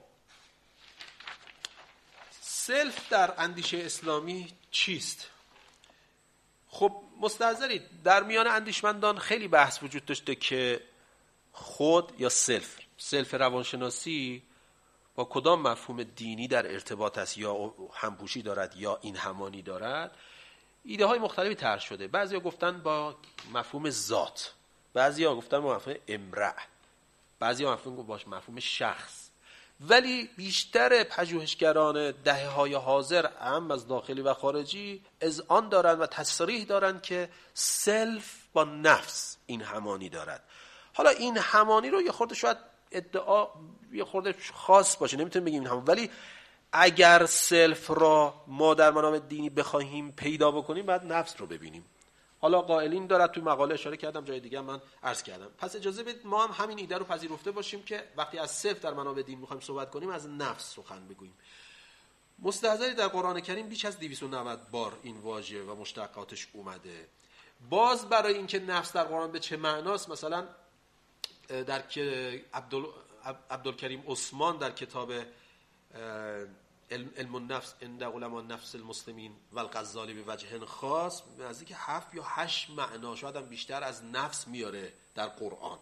[SPEAKER 2] سلف در اندیشه اسلامی چیست؟ خب مستحضرید در میان اندیشمندان خیلی بحث وجود داشته که خود یا سلف سلف روانشناسی با کدام مفهوم دینی در ارتباط است، یا همپوشی دارد یا این همانی دارد. ایده های مختلفی طرح شده. بعضیا گفتن با مفهوم ذات، بعضیا گفتن با مفهوم امرأ، بعضیا مفهوم با مفهوم شخص. ولی بیشتر پژوهشگران دهه های حاضر هم از داخلی و خارجی اذعان دارند و تصریح دارند که سلف با نفس این همانی دارد. حالا این همانی رو یه خورده شاید ادعا یه خورده خاص باشه، نمیتونیم بگیم همون، ولی اگر سلف را ما در منابع دینی بخواهیم پیدا بکنیم باید نفس رو ببینیم. حالا قائلین دارد توی مقاله اشاره کردم، جای دیگه من عرض کردم. پس اجازه بدید ما هم همین ایده رو پذیرفته باشیم که وقتی از سلف در منابع دین میخوایم صحبت کنیم از نفس سخن بگوییم. مستحضری در قرآن کریم بیش از دویست و نود بار این واژه و مشتقاتش اومده. باز برای اینکه نفس در قرآن به چه معناست، مثلا در که عبدال عبدالکریم عثمان در کتاب علم النفس عند علماء النفس المسلمین و الغزالی به وجه خاص نزدیک هفت یا هشت معنا شاید هم بیشتر از نفس میاره در قرآن.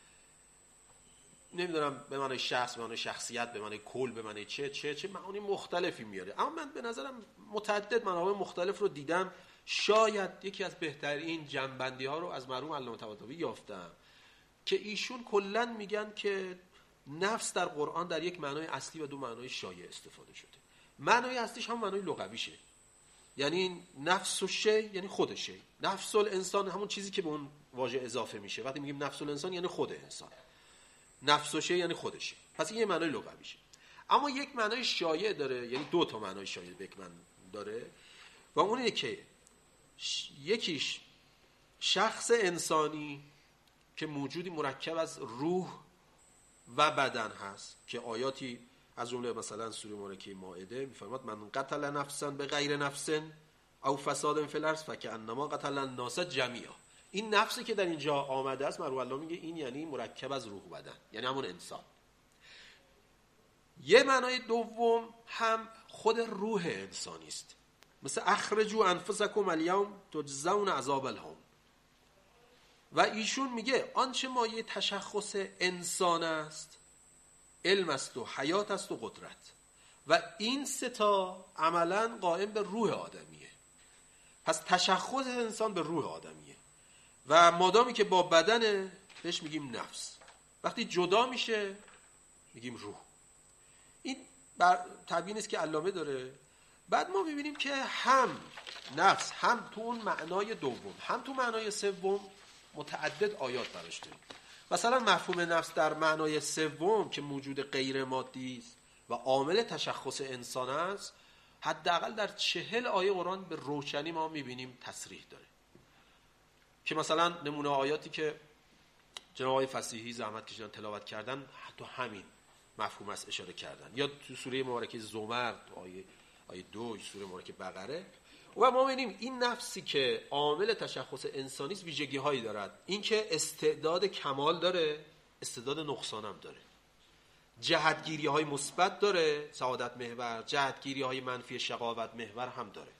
[SPEAKER 2] نمیدونم به معنی شخص، به معنی شخصیت، به معنی کل، به معنی چه چه چه معانی مختلفی میاره. اما من به نظرم متعدد منابع مختلف رو دیدم. شاید یکی از بهترین جنبندی ها رو از مرحوم علامه طباطبایی یافتم که ایشون کلا میگن که نفس در قرآن در یک معنای اصلی و دو معنای شایع استفاده شده. معنای اصلیش هم معنای لغویشه، یعنی نفس و شی یعنی خود شی. نفس الانسان همون چیزی که به اون واژه اضافه میشه. وقتی میگیم نفس الانسان یعنی خود انسان، نفس و شی یعنی خودشه. پس این یه معنای لغویشه. اما یک معنای شایع داره، یعنی دو تا معنای شایع به یک معنی داره و اون اینه که یکیش شخص انسانی که موجودی مرکب از روح و بدن هست که آیاتی از جمله مثلا سوره مبارکه مائده میفرماد من قتل نفسا به غیر نفس او فساد فی الارض فکأنما قتل الناس جمیعا. این نفسی که در اینجا آمده است مرحوم الله میگه این یعنی مرکب از روح و بدن، یعنی همون انسان. یه معنای دوم هم خود روح انسانی است. مثل اخرجوا انفسکم الیوم تجزون عذاب الهون. و ایشون میگه آنچه مایه تشخص انسان است علم است و حیات است و قدرت، و این سه تا عملا قائم به روح آدمیه. پس تشخص انسان به روح آدمیه و مادامی که با بدنه بهش میگیم نفس، وقتی جدا میشه میگیم روح. این تبیین است که علامه داره. بعد ما میبینیم که هم نفس هم تو اون معنای دوم هم تو معنای سوم متعدد آیات براش داریم. مثلا مفهوم نفس در معنای سوم که موجود غیر مادی است و عامل تشخص انسان است، حداقل در چهل آیه قرآن به روشنی ما میبینیم تصریح داره. که مثلا نمونه آیاتی که جناب آقای فصیحی زحمت کشیدن تلاوت کردن تو همین مفهوم است اشاره کردن، یا تو سوره مبارکه زمر آیه آیه دو، سوره مبارکه بقره. و ما می‌بینیم این نفسی که عامل تشخص انسانی است ویژگی هایی دارد. این که استعداد کمال داره، استعداد نقصان هم داره، جهتگیری های مثبت داره، سعادت محور، جهتگیری های منفی شقاوت محور هم داره.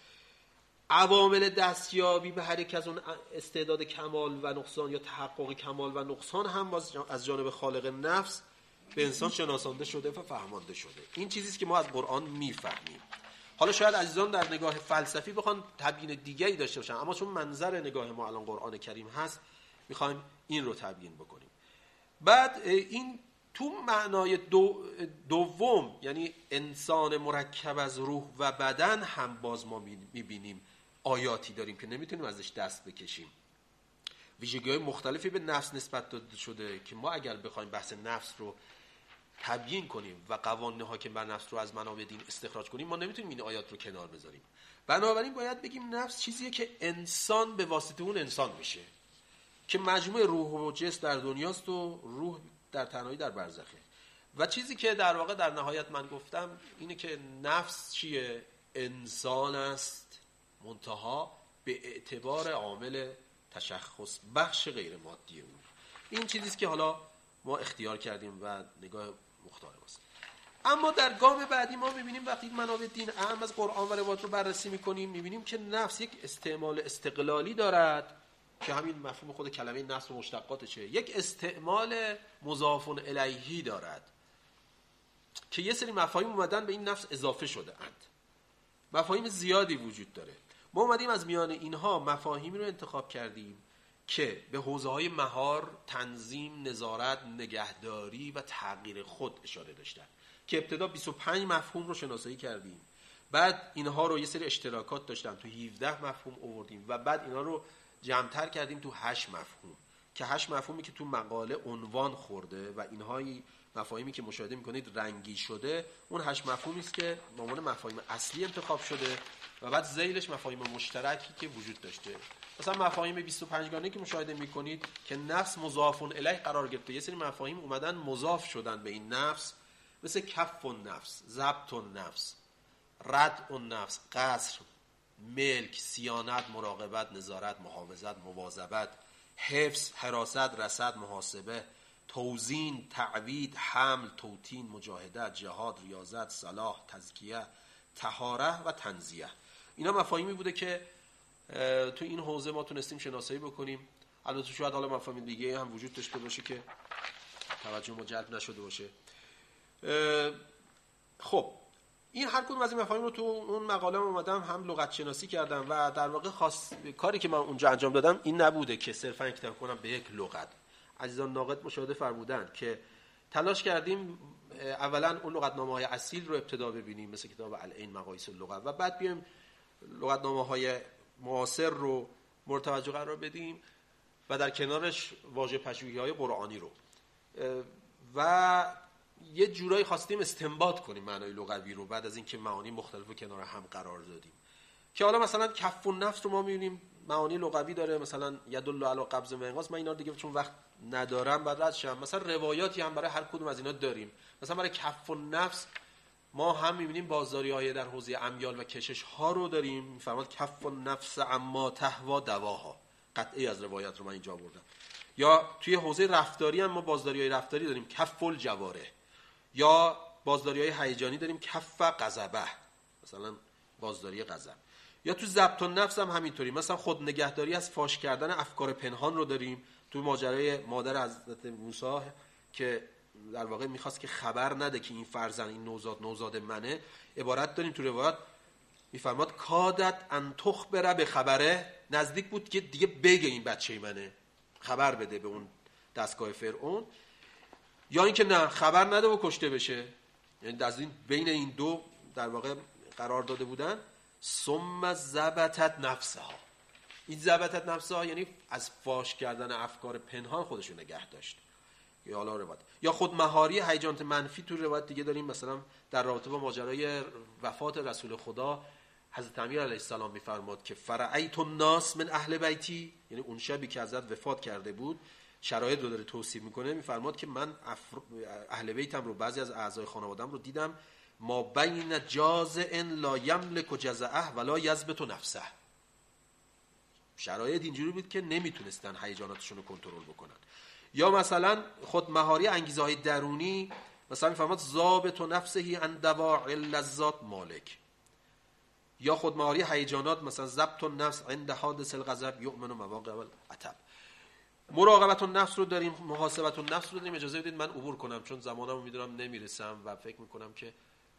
[SPEAKER 2] عوامل دستیابی به هر یک از اون استعداد کمال و نقصان یا تحقق کمال و نقصان هم از جانب خالق نفس به انسان شناسانده شده و فهمانده شده. این چیزی است که ما از قرآن میفهمیم. حالا شاید عزیزان در نگاه فلسفی بخوان تبیین دیگه‌ای داشته باشن، اما چون منظر نگاه ما الان قرآن کریم هست میخوایم این رو تبیین بکنیم. بعد این تو معنای دو دوم یعنی انسان مرکب از روح و بدن هم باز ما میبینیم آیاتی داریم که نمیتونیم ازش دست بکشیم. ویژگی‌های مختلفی به نفس نسبت داده شده که ما اگر بخوایم بحث نفس رو تبیین کنیم و قوانین حاکم بر نفس رو از منابع دین استخراج کنیم، ما نمیتونیم این آیات رو کنار بذاریم. بنابراین باید بگیم نفس چیزیه که انسان به واسطه اون انسان میشه، که مجموع روح و جسم در دنیاست و روح در تنهایی در برزخه. و چیزی که در واقع در نهایت من گفتم اینه که نفس چیه؟ انسان است، منتها به اعتبار عامل تشخص بخش غیر مادی اون. این چیزیست که حالا ما اختیار کردیم و نگاه مختار ماست. اما در گام بعدی ما میبینیم وقتی منابع دین اهم از قرآن و روایات رو بررسی میکنیم، میبینیم که نفس یک استعمال استقلالی دارد که همین مفهوم خود کلمه نفس و مشتقاتشه. یک استعمال مضاف الیهی دارد که یه سری مفاهیم اومدن به این نفس اضافه شده اند. مفاهیم زیادی وجود داره. ما اومدیم از میان اینها مفاهیمی رو انتخاب کردیم که به حوزه‌های مهار، تنظیم، نظارت، نگهداری و تغییر خود اشاره داشتن که ابتدا بیست و پنج مفهوم رو شناسایی کردیم. بعد اینها رو یه سری اشتراکات داشتن تو هفده مفهوم آوردیم و بعد اینا رو جمع‌تر کردیم تو هشت مفهوم که هشت مفهومی که تو مقاله عنوان خورده و اینهایی مفاهیمی که مشاهده می‌کنید رنگی شده، اون هشت مفهومی است که به عنوان مفاهیم اصلی انتخاب شده و بعد ذیلش مفاهیم مشترکی که وجود داشته. مثلا مفاهیم بیست و پنج گانه که مشاهده می‌کنید که نفس مضاف الیه قرار گرفته، یه سری مفاهیم اومدن مضاف شدن به این نفس، مثل کف النفس، ضبط النفس، رد النفس، قصر، ملک، صیانت، مراقبت، نظارت، محافظت، مواظبت، حفظ، حراست، رصد، محاسبه، توزین، تعوید، حمل، توطین، مجاهدت، جهاد، ریاضت، صلاح، تزکیه، طهاره و تنزیه. اینا مفاهیمی بوده که تو این حوزه ما تونستیم شناسایی بکنیم. البته شاید حالا مفاهیم دیگه هم وجود داشته باشه که توجه ما جلب نشده باشه. خب این هر کدوم از این مفاهیم رو تو اون مقاله اومدم هم لغت شناسی کردم و در واقع خاص کاری که من اونجا انجام دادم این نبوده که صرفا اکتفا کنم به یک لغت. عزیزان ناقد مشاهده فرمودن که تلاش کردیم اولا اون لغتنامه‌های اصیل رو ابتدا ببینیم مثل کتاب العین مقاییس اللغت و بعد بیایم لغتنامه‌های معاصر رو مورد توجه قرار بدیم و در کنارش واژه پژوهی‌های قرآنی رو و یه جورایی خواستیم استنباط کنیم معنای لغوی رو بعد از اینکه معانی مختلف کنار هم قرار دادیم. که حالا مثلا کف النفس رو ما می‌بینیم معانی لغوی داره، مثلا یدل علی قبض منقاص. من اینا دیگه چون وقت ندارم بعد رد شم. مثلا روایاتی هم برای هر کدوم از اینا داریم. مثلا برای کف النفس ما هم می‌بینیم بازاری‌های در حوزه امیال و کشش ها رو داریم. می‌فرماد کف النفس اما تهوا دواها. قطعی از روایت رو من اینجا آوردم. یا توی حوزه رفتاری هم ما بازاری‌های رفتاری داریم، کف الجواره. یا بازداری های هیجانی داریم، کف غضبه، مثلا بازداری غضب. یا تو ضبط النفس هم همینطوری، مثلا خود نگهداری از فاش کردن افکار پنهان رو داریم. تو ماجرای مادر حضرت موسی که در واقع میخواست که خبر نده که این فرزند، این نوزاد نوزاد منه، عبارت داریم تو روایات میفرماد کادت ان تخبر به خبره، نزدیک بود که دیگه بگه این بچه منه، خبر بده به اون دستگاه فرعون. یا اینکه نه خبر نده و کشته بشه. یعنی از این بین این دو در واقع قرار داده بودن. ثم ضبطت نفسها، این ضبطت نفسها یعنی از فاش کردن افکار پنهان خودشو نگه داشت. یا حالا روایت یا خود مهاری هیجانات منفی تو روایت دیگه داریم، مثلا در رابطه با ماجرای وفات رسول خدا حضرت امیر علیه السلام میفرماد که فرعیت الناس من اهل بیتی، یعنی اون شبی که حضرت وفات کرده بود شرایط رو داره توصیف میکنه، میفرماد که من افر... اهل بیتم رو، بعضی از اعضای خانواده‌ام رو دیدم ما بین جازع لا یملک جزعه ولا یضبط نفسه، شرایط اینجوری بود که نمیتونستن هیجاناتشون رو کنترل بکنن. یا مثلا خود مهاری انگیزه های درونی، مثلا میفرماد ضابط نفسه عن دواعی اللذات مالک. یا خود مهاری هیجانات، مثلا ضبط النفس عند حادث الغضب یؤمن مواقع العتب. مراقبت النفس رو داریم، محاسبت النفس رو داریم. اجازه بدید من عبور کنم چون زمانمو میدونم نمیرسم و فکر میکنم که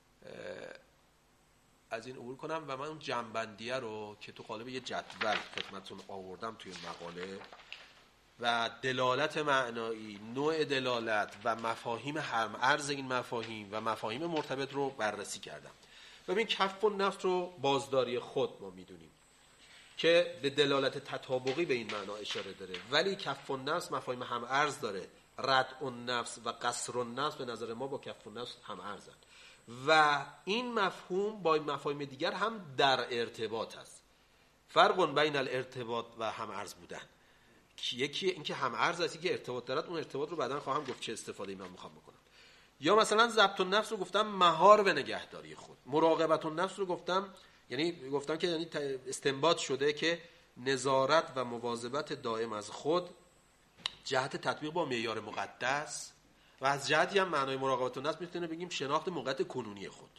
[SPEAKER 2] از این عبور کنم و من اون جنبندیه رو که تو قالب یه جدول خدمتتون آوردم توی مقاله و دلالت معنایی، نوع دلالت و مفاهیم هم ارز این مفاهیم و مفاهیم مرتبط رو بررسی کردم. ببین کف النفس رو بازداری خود ما میدونیم که به دلالت تطابقی به این معنا اشاره داره، ولی کف النفس مفاهیم هم ارز داره. ردع النفس و قصر النفس به نظر ما با کف النفس هم ارزن و این مفهوم با مفاهیم دیگر هم در ارتباط است. فرق بین الارتباط و هم ارز بودن، یکی اینکه هم ارز است که ارتباط دارد، اون ارتباط رو بعداً خواهم گفت چه استفاده من میخوام بکنم. یا مثلا ضبط النفس رو گفتم مهار به نگهداری خود. مراقبت النفس رو گفتم یعنی گفتم که یعنی استنباط شده که نظارت و مواظبت دائم از خود جهت تطبیق با معیار مقدس و از جهتی هم معنای مراقبت النفس میتونه بگیم شناخت موقعیت کنونی خود.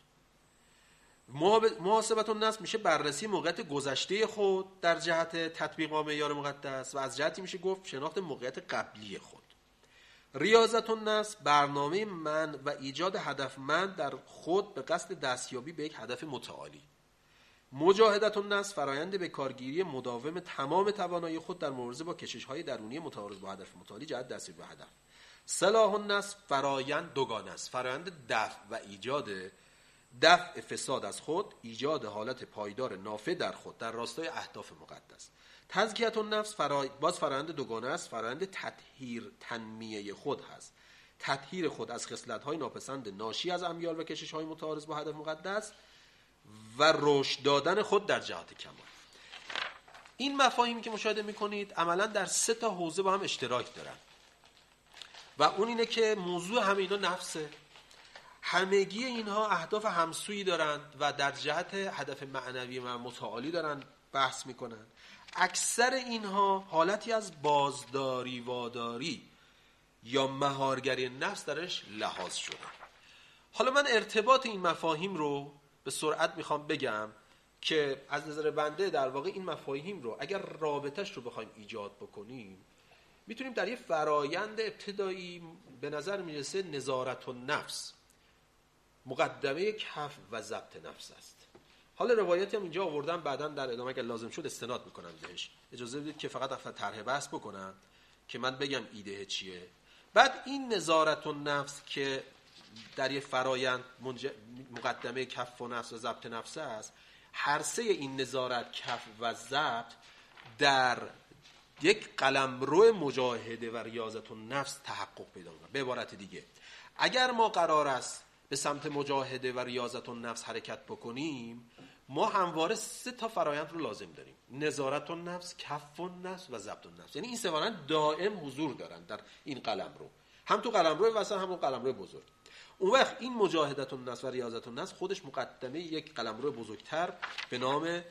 [SPEAKER 2] محاسبت النفس میشه بررسی موقعیت گذشته خود در جهت تطبیق با معیار مقدس و از جهتی میشه گفت شناخت موقعیت قبلی خود. ریاضت النفس برنامه من و ایجاد هدفمند در خود به قصد دستیابی به یک هدف متعالی. مجاهدت النفس فرایند به کارگیری مداوم تمام توانایی خود در مبارزه با کشش‌های درونی متعارض با هدف متعالی جهت دستیابی به هدف. صلاح النفس فرایند دوگانه است، فرایند دفع و ایجاد دفع فساد از خود، ایجاد حالت پایدار نافع در خود در راستای اهداف مقدس. تزکیه النفس فرای... باز فرایند دوگانه است، فرایند تطهیر تنمیه خود هست، تطهیر خود از خصلت‌های ناپسند ناشی از امیال و کشش‌های متعارض با هدف مقدس و رشد دادن خود در جهت کمال. این مفاهیمی که مشاهده می‌کنید عملاً در سه تا حوزه با هم اشتراک دارن و اون اینه که موضوع همه اینا نفسه. همگی اینها اهداف همسویی دارند و در جهت هدف معنوی و متعالی دارن بحث میکنن. اکثر اینها حالتی از بازداری واداری یا مهارگری نفس درش لحاظ شده. حالا من ارتباط این مفاهیم رو به سرعت میخوام بگم که از نظر بنده در واقع این مفاهیم رو اگر رابطش رو بخوایم ایجاد بکنیم میتونیم در یه فرایند ابتدایی به نظر میرسه نظارت النفس مقدمه کف و ضبط نفس است. حالا روایتی هم اینجا آوردم، بعداً در ادامه اگه لازم شد استناد میکنم بهش. اجازه بدید که فقط افت طرح بحث بکنم که من بگم ایده چیه. بعد این نظارت النفس که در یه فرایند منج... مقدمه کف و نفس و ضبط نفس است، هر سه این نظارت، کف و ضبط در یک قلمرو مجاهده و ریاضت النفس تحقق پیدا می‌کنه. به عبارت دیگه اگر ما قرار است به سمت مجاهده و ریاضت النفس حرکت بکنیم، ما همواره سه تا فرایند رو لازم داریم: نظارت النفس، کف النفس و ضبط النفس. یعنی این سه فرایند دائم حضور دارن در این قلمرو، هم تو قلمرو وسط هم اون قلمرو بزرگ. اون وقت این مجاهدت النفس و ریاضت النفس خودش مقدمه یک قلمرو بزرگتر به نام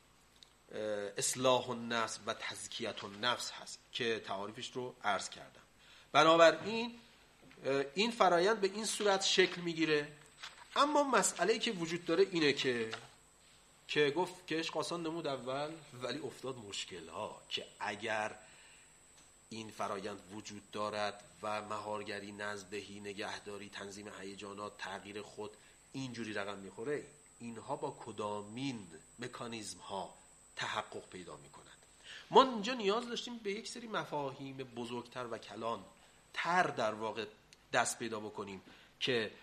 [SPEAKER 2] اصلاح النفس و تزکیه النفس هست که تعاریفش رو عرض کردم. بنابراین این فرایند به این صورت شکل میگیره اما مسئله‌ای که وجود داره اینه که که گفت که عشق آسان نمود اول ولی افتاد مشکل ها، که اگر این فرایند وجود دارد و مهارگری، نزدهی، نگهداری، تنظیم هیجانات، تغییر خود اینجوری رقم میخوره، اینها با کدامین مکانیزم ها تحقق پیدا میکنند؟ ما اینجا نیاز داشتیم به یک سری مفاهیم بزرگتر و کلان تر در واقع دست پیدا بکنیم که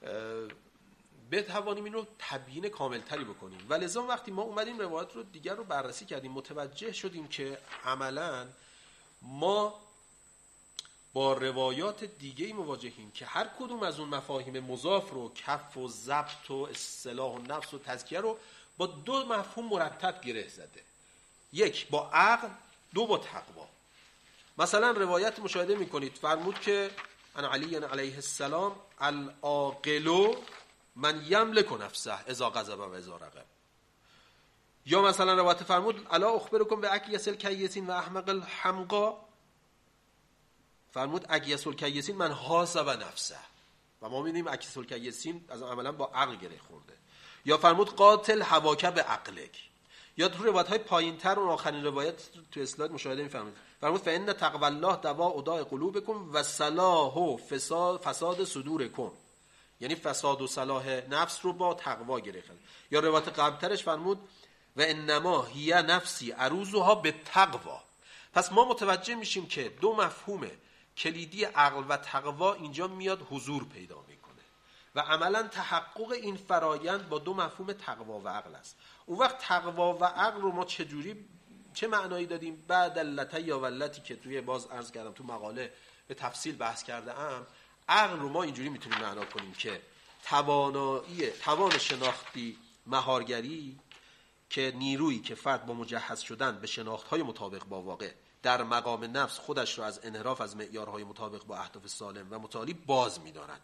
[SPEAKER 2] بتوانیم این رو تبیین کاملتری بکنیم. و لذا وقتی ما اومدیم روایت رو دیگر رو بررسی کردیم، متوجه شدیم که عملاً ما با روایات دیگه‌ای مواجهیم که هر کدوم از اون مفاهیم مضاف رو، کف و ضبط و اصلاح و نفس و تزکیه رو با دو مفهوم مرتب گره زده، یک با عقل، دو با تقوا. مثلا روایت مشاهده میکنید فرمود که ان علی علیه السلام العاقل من یملک نفسه اذا غضب و اذا رغب. یا مثلا روایت فرمود الا اخبرکم به اکیس الکیسین و احمق الحمقا، فرمود اکیس الکیسین من حاسب نفسه، و ما می‌بینیم اکیس الکیسین از عملا با عقل گره خورده. یا فرمود قاتل هواک به عقلک. یا تو روایت‌های پایین‌تر اون آخرین روایت تو اسلاید مشاهده می‌فرمایید فرمود فإن تقوی الله دواء داء قلوبکم و صلاح و فساد فساد صدورکم، یعنی فساد و صلاح نفس رو با تقوا گره کرد. یا روایت قبل‌ترش فرمود و انما هی نفسی عروضها به تقوا. پس ما متوجه میشیم که دو مفهوم کلیدی عقل و تقوا اینجا میاد حضور پیدا میکنه و عملا تحقق این فرایند با دو مفهوم تقوا و عقل است. اون وقت تقوا و عقل رو ما چجوری چه معنایی دادیم؟ بعد اللتی یا ولتی که توی باز عرض کردم تو مقاله به تفصیل بحث کرده ام، عقل رو ما اینجوری میتونیم معنا کنیم که توانایی توان شناختی، مهارگری، که نیرویی که فرد با مجهز شدن به شناخت‌های مطابق با واقع در مقام نفس خودش را از انحراف از معیارهای مطابق با اهداف سالم و متعالی باز می‌دارد.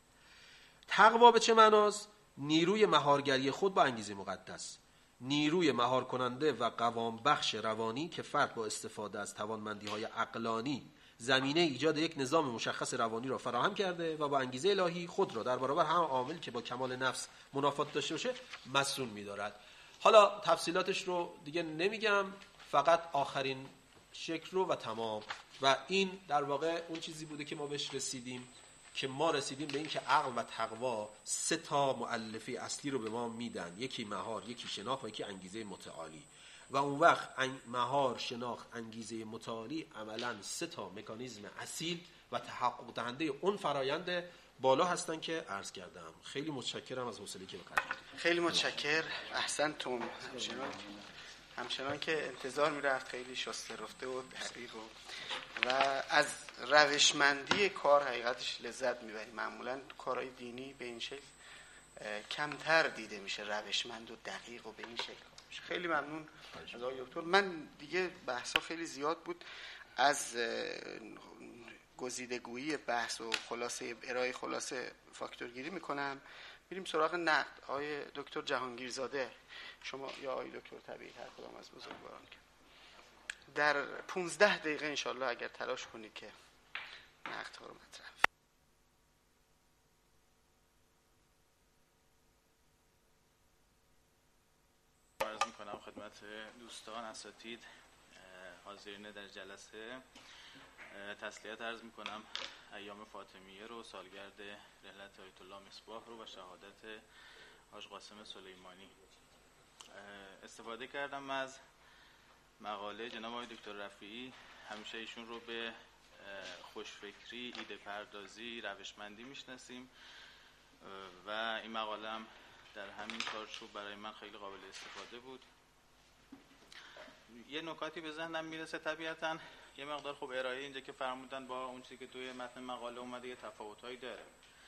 [SPEAKER 2] تقوا به چه معناست؟ نیروی مهارگری خود با انگیزه مقدس، نیروی مهار کننده و قوام بخش روانی که فرد با استفاده از توانمندی‌های عقلانی زمینه ایجاد یک نظام مشخص روانی را فراهم کرده و با انگیزه الهی خود را در برابر هر عاملی که با کمال نفس منافات داشته باشه مسئول می‌دارد. حالا تفصیلاتش رو دیگه نمیگم، فقط آخرین شکل رو و تمام. و این در واقع اون چیزی بوده که ما بهش رسیدیم، که ما رسیدیم به این که عقل و تقوا سه تا مؤلفه اصلی رو به ما میدن، یکی مهار، یکی شناخت و یکی انگیزه متعالی. و اون وقت مهار، شناخت، انگیزه متعالی عملاً سه تا مکانیزم اصیل و تحقق دهنده اون فرایند بالا هستن که عرض کردم. خیلی متشکرم از حوصله‌ای که به خرج دادید.
[SPEAKER 1] خیلی متشکر، احسنتم. همچنان همچنان که انتظار میرفت خیلی شسته رفته و دقیق و و از روشمندی کار حقیقتش لذت میبریم. معمولا کارهای دینی به این شکل کمتر دیده میشه، روشمند و دقیق و به این شکل. خیلی ممنون از آقای دکتر. من دیگه بحثا خیلی زیاد بود، از گزیدگویی بحث و خلاصه ارائه خلاصه فاکتورگیری میکنم. میریم سراغ نقد. آقای دکتر جهانگیرزاده، شما یا آقای دکتر طبیعی، هر کدام از بزرگواران، که در پونزده دقیقه انشالله اگر تلاش کنید که نقد ها رو مطرح.
[SPEAKER 3] عرض میکنم خدمت دوستان اساتید حاضرین در جلسه، تسلیت عرض میکنم ایام فاطمیه رو، سالگرد رحلت آیت الله مصباح رو و شهادت حاج قاسم سلیمانی. استفاده کردم از مقاله جناب آقای دکتر رفیعی. همیشه ایشون رو به خوشفکری، ایده پردازی، روشمندی میشناسیم و این مقاله هم در همین چارچوب برای من خیلی قابل استفاده بود. یه نکاتی به ذهنم میرسه، طبیعتاً یه مقدار خوب ارائه اینجا که فرمودن با اون چیزی که توی متن مقاله اومده یه تفاوتایی داره.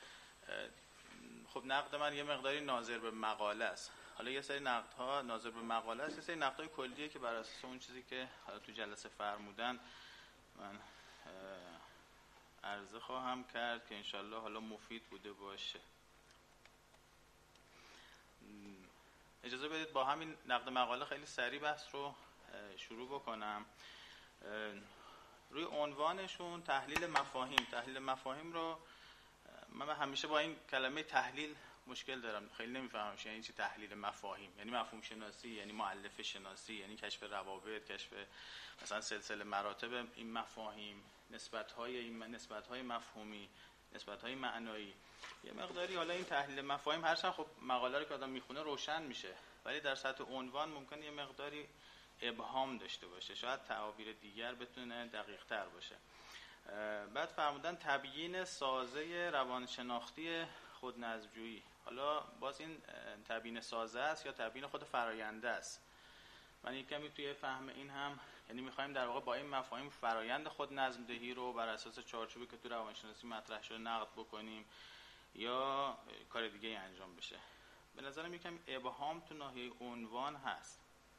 [SPEAKER 3] خب نقد من یه مقداری ناظر به مقاله است. حالا یه سری نقدها ناظر به مقاله است، یه سری نقدهای کلیه که بر اساس اون چیزی که حالا تو جلسه فرمودن من عرضه خواهم کرد که انشالله حالا مفید بوده باشه. اجازه بدید با همین نقد مقاله خیلی سریع بحث رو شروع بکنم. روی عنوانشون تحلیل مفاهیم، تحلیل مفاهیم رو من همیشه با این کلمه تحلیل مشکل دارم، خیلی نمیفهمم یعنی چی تحلیل مفاهیم. یعنی مفهوم شناسی، یعنی مؤلفه شناسی، یعنی کشف روابط، کشف مثلا سلسله مراتب این مفاهیم، نسبت‌های این نسبت‌های مفهومی، نسبت‌های معنایی. یه مقداری حالا این تحلیل مفاهیم هرچند خب مقاله رو که آدم میخونه روشن میشه، ولی در سطح عنوان ممکنه یه مقداری ابهام داشته باشه، شاید تعابیر دیگر بتونه دقیق‌تر باشه. بعد فرمودن تبیین سازه روانشناختی خودنظم‌جویی. حالا باز این تبیین سازه است یا تبیین خود فراینده است؟ من یک کمی توی فهم این هم، یعنی می‌خوایم در واقع با این مفاهیم فرایند خود نظم‌دهی رو بر اساس چارچوبی که تو روانشناسی مطرح شده نقد بکنیم یا کار دیگه انجام بشه. به نظرم یک کمی ابهام تو ناحیه عنوان هست.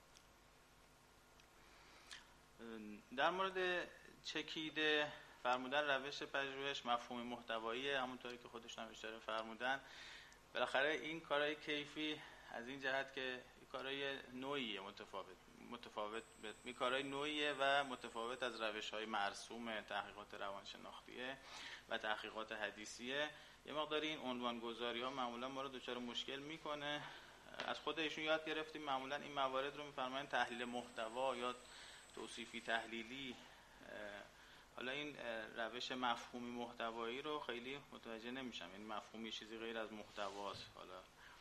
[SPEAKER 3] در مورد چکیده فرمودن روش پژوهش مفهومی محتوایی، همونطوری که خودشون هم اشاره فرمودن، بالاخره این کارهای کیفی از این جهت که کارهای نوعیه متفاوت متفاوت می کارهای نوعیه و متفاوت از روش‌های مرسوم تحقیقات روانشناختیه و تحقیقات حدیثیه. یه مقداری این عنوان‌گذاری‌ها معمولا ما رو دچار مشکل میکنه. از خود ایشون یاد گرفتیم معمولا این موارد رو می‌فرمایند تحلیل محتوا یا توصیفی تحلیلی. حالا این روش مفهومی محتوایی رو خیلی متوجه نمیشم، یعنی مفهومی چیزی غیر از محتواست. حالا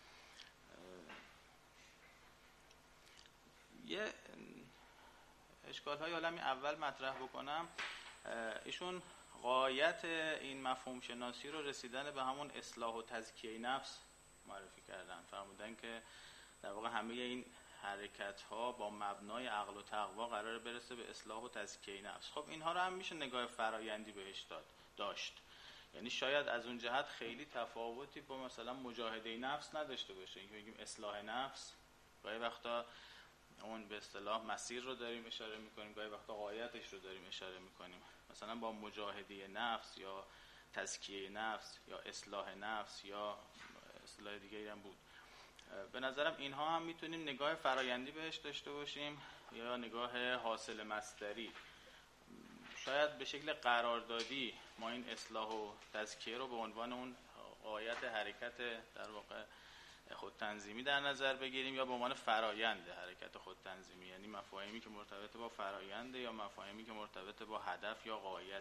[SPEAKER 3] یه اشکال های عالمی اول مطرح بکنم، ایشون غایت این مفهوم شناسی رو رسیدن به همون اصلاح و تزکیه نفس معرفی کردن. فرمودن که در واقع همه این حرکت ها با مبنای عقل و تقوا قراره برسه به اصلاح و تزکیه نفس. خب اینها رو هم میشه نگاه فرایندی بهش داد داشت، یعنی شاید از اون جهت خیلی تفاوتی با مثلا مجاهده نفس نداشته باشه. اینکه بگیم اصلاح نفس، گاهی وقتا اون به اصطلاح مسیر رو داریم اشاره میکنیم، گاهی وقتا غایتش رو داریم اشاره میکنیم. مثلا با مجاهده نفس یا تزکیه نفس یا اصلاح نفس یا اصطلاح دیگه‌ای هم بود. به نظرم اینها هم میتونیم نگاه فرایندی بهش داشته باشیم یا نگاه حاصل مصدری. شاید به شکل قراردادی ما این اصلاح و تزکیه رو به عنوان اون غایت حرکت در واقع خود تنظیمی در نظر بگیریم یا به عنوان فرایند حرکت خود تنظیمی، یعنی مفاهیمی که مرتبط با فرایند یا مفاهیمی که مرتبط با هدف یا غایت.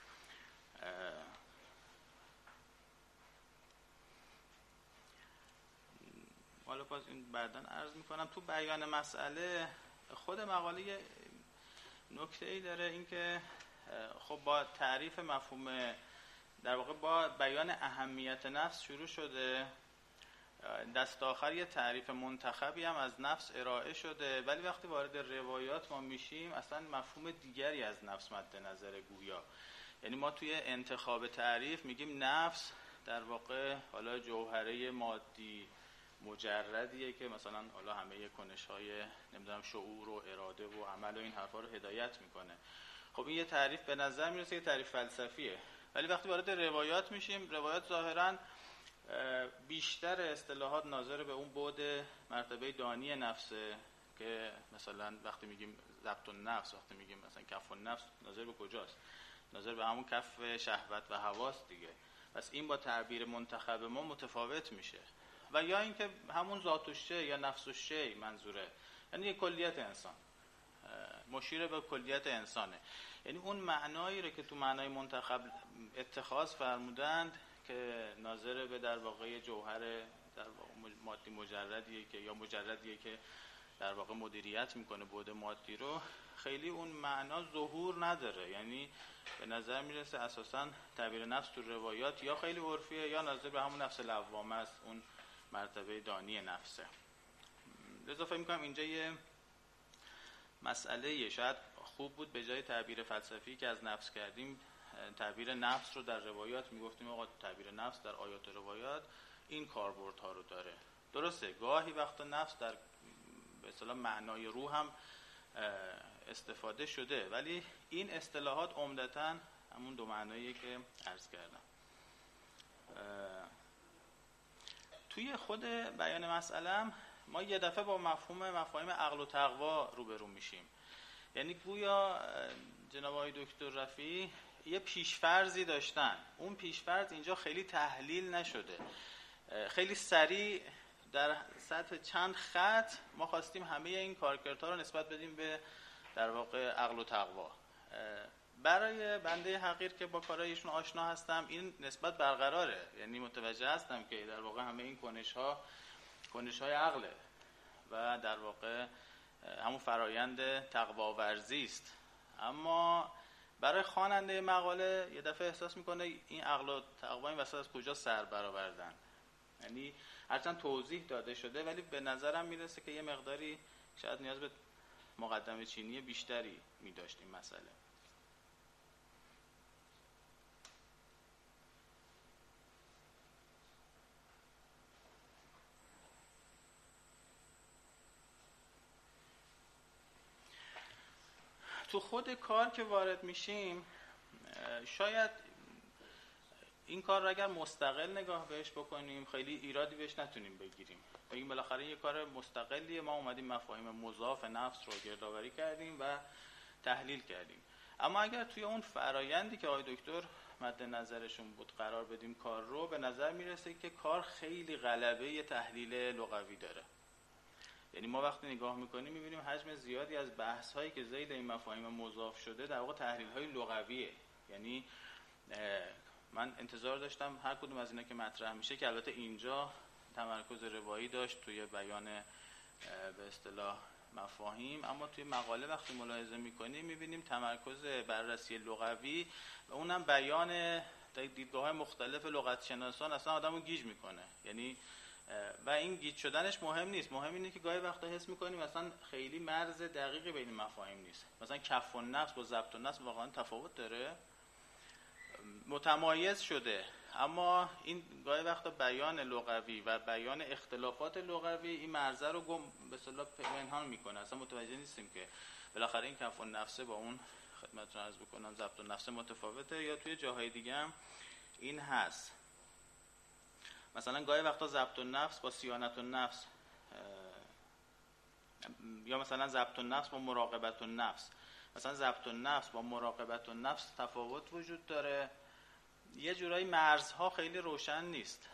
[SPEAKER 3] حالا باز این بعداً عرض میکنم. تو بیان مسئله خود مقاله نکته‌ای داره، این که خب با تعریف مفهوم در واقع با بیان اهمیت نفس شروع شده، دست آخر یه تعریف منتخبی هم از نفس ارائه شده، ولی وقتی وارد روایات ما میشیم اصلا مفهوم دیگری از نفس مد نظر گویا. یعنی ما توی انتخاب تعریف میگیم نفس در واقع حالا جوهره مادی مجردیه که مثلا حالا همه کنش‌های نمیدونم شعور و اراده و عمل و این حرفا رو هدایت میکنه. خب این یه تعریف به نظر میرسه یه تعریف فلسفیه، ولی وقتی وارد روایات میشیم، روایات ظاهراً بیشتر اصطلاحات ناظر به اون بعد مرتبه دانی نفسه که مثلا وقتی میگیم ضبط النفس، وقتی میگیم مثلا کف النفس، ناظر به کجاست؟ ناظر به همون کف شهوت و هواس دیگه. پس این با تعبیر منتخب ما متفاوت میشه. و یا اینکه همون ذات الشیء یا نفس الشیء منظوره، یعنی کلیت انسان، مشیر به کلیت انسانه. یعنی اون معنایی رو که تو معنای منتخب اتخاذ فرمودند که ناظر به در واقع جوهر در واقع مادی مجردیه که یا مجردیه که در واقع مدیریت میکنه بعد مادی رو، خیلی اون معنا ظهور نداره. یعنی به نظر میرسه اساساً تعبیر نفس تو روایات یا خیلی عرفیه یا ناظر به همون نفس لوامه است، اون مرتبه دانی نفسه. لذا فکر میکنم اینجا یه مسئله شاید خوب بود به جای تعبیر فلسفی که از نفس کردیم، تعبیر نفس رو در روایات میگفتیم آقا تعبیر نفس در آیات روایات این کاربردها رو داره. درسته گاهی وقتا نفس در به اصطلاح معنای روح هم استفاده شده، ولی این اصطلاحات عمدتاً همون دو معناییه که عرض کردم. توی خود بیان مسئله هم ما یه دفعه با مفهوم مفاهیم عقل و تقوا روبرو میشیم. یعنی گویا جناب آقای دکتر رفیعی یه پیشفرضی داشتن، اون پیشفرض اینجا خیلی تحلیل نشده. خیلی سریع در سطح چند خط ما خواستیم همه این کارکردها رو نسبت بدیم به در واقع عقل و تقوا. برای بنده حقیر که با کارایشون آشنا هستم این نسبت برقراره، یعنی متوجه هستم که در واقع همه این کنش‌ها کنش‌های عقله و در واقع همون فرایند تقوا ورزی است. اما برای خواننده مقاله یه دفعه احساس میکنه این عقل و تقوا این وسط از کجا سر برآوردن. یعنی هرچند توضیح داده شده ولی به نظرم میرسه که یه مقداری شاید نیاز به مقدمه چینی بیشتری میداشت این مسئله. تو خود کار که وارد میشیم شاید این کار رو اگر مستقل نگاه بهش بکنیم خیلی ایرادی بهش نتونیم بگیریم. بگیم بالاخره یه کار مستقلیه، ما اومدیم مفاهیم مضاف نفس رو گردآوری کردیم و تحلیل کردیم. اما اگر توی اون فرایندی که آقای دکتر مد نظرشون بود قرار بدیم کار رو، به نظر میرسه که کار خیلی غلبه تحلیل لغوی داره. یعنی ما وقتی نگاه میکنیم میبینیم حجم زیادی از بحث هایی که ذیل این مفاهیم مضاف شده در واقع تحلیل های لغویه. یعنی من انتظار داشتم هر کدوم از اینا که مطرح میشه که البته اینجا تمرکز روایی داشت توی بیان به اصطلاح مفاهیم، اما توی مقاله وقتی ملاحظه میکنیم میبینیم تمرکز بررسی لغوی و اونم بیان دیدگاه‌های مختلف لغت شناسان اصلا آدمو گیج میکنه. یعنی و این گیج شدنش مهم نیست، مهم اینه که گاهی وقتا حس میکنیم مثلا خیلی مرز دقیقی بین مفاهیم نیست. مثلا کف و نفس با ضبط و نصب واقعا تفاوت داره، متمایز شده، اما این گاهی وقتا بیان لغوی و بیان اختلافات لغوی این مرزه رو گم به اصطلاح پنهان میکنه. اصلا متوجه نیستیم که بالاخره این کف و نفس با اون خدمتتون عرض بکنم ضبط و نفس متفاوته یا توی جاهای دیگه هم این هست. مثلا گاهی وقتا ضبط النفس با صیانت النفس یا مثلا ضبط النفس با مراقبت النفس، مثلا ضبط النفس با مراقبت النفس تفاوت وجود داره. یه جورایی مرزها خیلی روشن نیست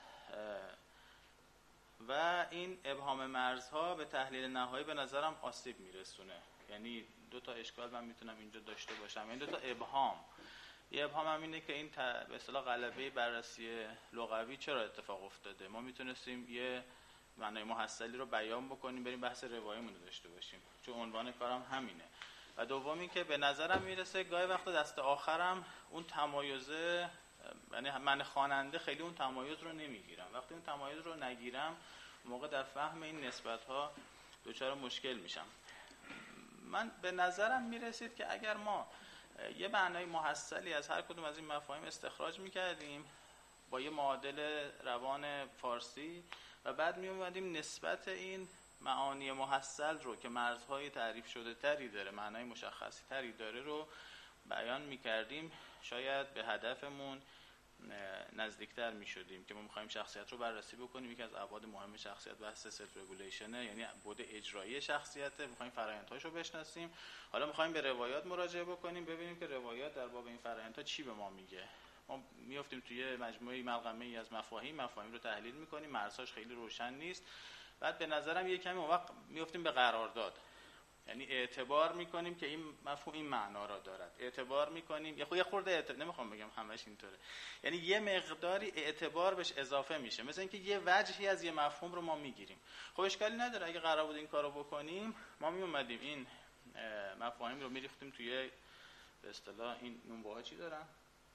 [SPEAKER 3] و این ابهام مرزها به تحلیل نهایی به نظرم آسیب میرسونه. یعنی دو تا اشکال من میتونم اینجا داشته باشم، یعنی دو تا ابهام. یه ابهام هم اینه که این به اصطلاح غلبه بررسی لغوی چرا اتفاق افتاده. ما میتونستیم یه معنای محصلی رو بیان بکنیم بریم بحث رواییمون رو داشته باشیم، چون عنوان کارم همینه. و دومی که به نظرم میرسه گاهی وقتا دست آخرم اون تمایزه، یعنی من خواننده خیلی اون تمایز رو نمیگیرم. وقتی اون تمایز رو نگیرم موقع در فهم این نسبت‌ها دچار مشکل میشم. من به نظرم میرسید که اگر ما یه معنای محصلی از هر کدوم از این مفاهیم استخراج میکردیم با یه معادل روان فارسی و بعد میومدیم نسبت این معانی محصل رو که مرزهای تعریف شده تری داره، معنای مشخصی تری داره رو بیان میکردیم، شاید به هدفمون نزدیکتر میشدیم که ما میخوایم شخصیت رو بررسی بکنیم. یکی از ابعاد مهم شخصیت بحث سلف رگولیشنه، یعنی بعد اجرایی شخصیت، میخوایم فرآیندهاشو بشناسیم. حالا میخوایم به روایات مراجعه بکنیم ببینیم که روایات در باب این فرآیندها چی به ما میگه. ما میافتیم توی مجموعه ملغمه ای از مفاهیم مفاهیم رو تحلیل میکنیم، مرزهاش خیلی روشن نیست. بعد به نظرم یه کمی اون وقت میافتیم به قرارداد، یعنی اعتبار میکنیم که این مفهوم این معنا را دارد، اعتبار میکنیم یه خود یه خورده اعتبار، نمیخوام بگم همش اینطوره، یعنی یه مقداری اعتبار بهش اضافه میشه، مثل اینکه یه وجهی از یه مفهوم رو ما میگیریم. خب اشکالی نداره اگه قرار بود این کارو بکنیم، ما میومدیم این مفاهیم رو میریختیم توی به اصطلاح این نونباها چی دارن؟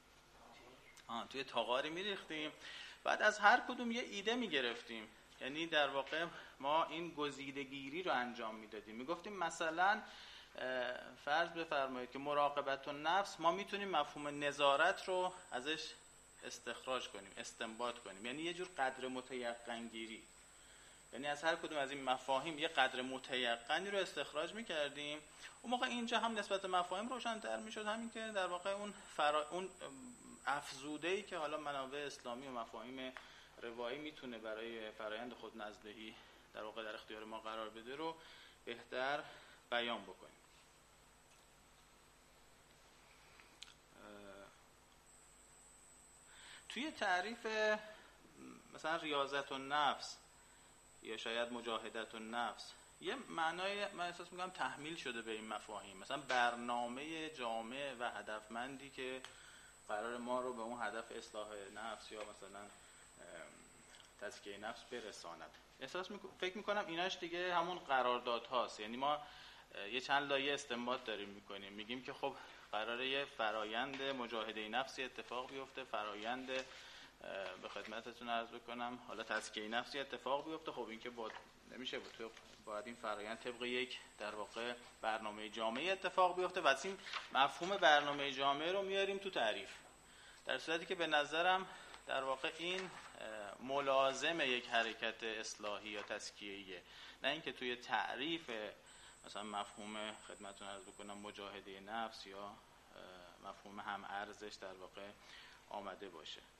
[SPEAKER 3] آه توی تاغاری میریختیم، بعد از هر کدوم یه ایده میگرفتیم. یعنی در واقع ما این گزیدگیری رو انجام میدادیم، میگفتیم مثلا فرض بفرمایید که مراقبت النفس ما میتونیم مفهوم نظارت رو ازش استخراج کنیم، استنباط کنیم، یعنی یه جور قدر متیقن گیری. یعنی از هر کدوم از این مفاهیم یه قدر متیقنی رو استخراج میکردیم. اون موقع اینجا هم نسبت مفاهیم روشن‌تر میشد، همین که در واقع اون فرا... اون افزوده‌ای که حالا منابع اسلامی و مفاهیم روایی میتونه برای فرایند خود نزدهی در واقع در اختیار ما قرار بده رو بهتر بیان بکنیم. توی تعریف مثلا ریاضت النفس یا شاید مجاهدت النفس یه معنای من احساس میکنم تحمیل شده به این مفاهیم، مثلا برنامه جامع و هدفمندی که قرار ما رو به اون هدف اصلاح نفس یا مثلا تزکیه نفس برساند. احساس میکنم فکر میکنم ایناش دیگه همون قرارداد هاست. یعنی ما یه چند لایه استنباط داریم میکنیم، میگیم که خب قراره یه فرایند مجاهده نفسی اتفاق بیفته، فرایند به خدمتتون عرض بکنم حالا تزکیه نفسی اتفاق بیفته. خب این که با نمیشه بود، باید این فرایند طبق یک در واقع برنامه جامعه اتفاق بیفته و این مفهوم برنامه جامعه رو میاریم تو تعریف، در صورتی که به نظرم در واقع این ملازم یک حرکت اصلاحی یا تزکیه‌ایه، نه اینکه توی تعریف مثلا مفهوم خدمتتون عرض بکنم مجاهده نفس یا مفهوم هم ارزش در واقع آمده باشه.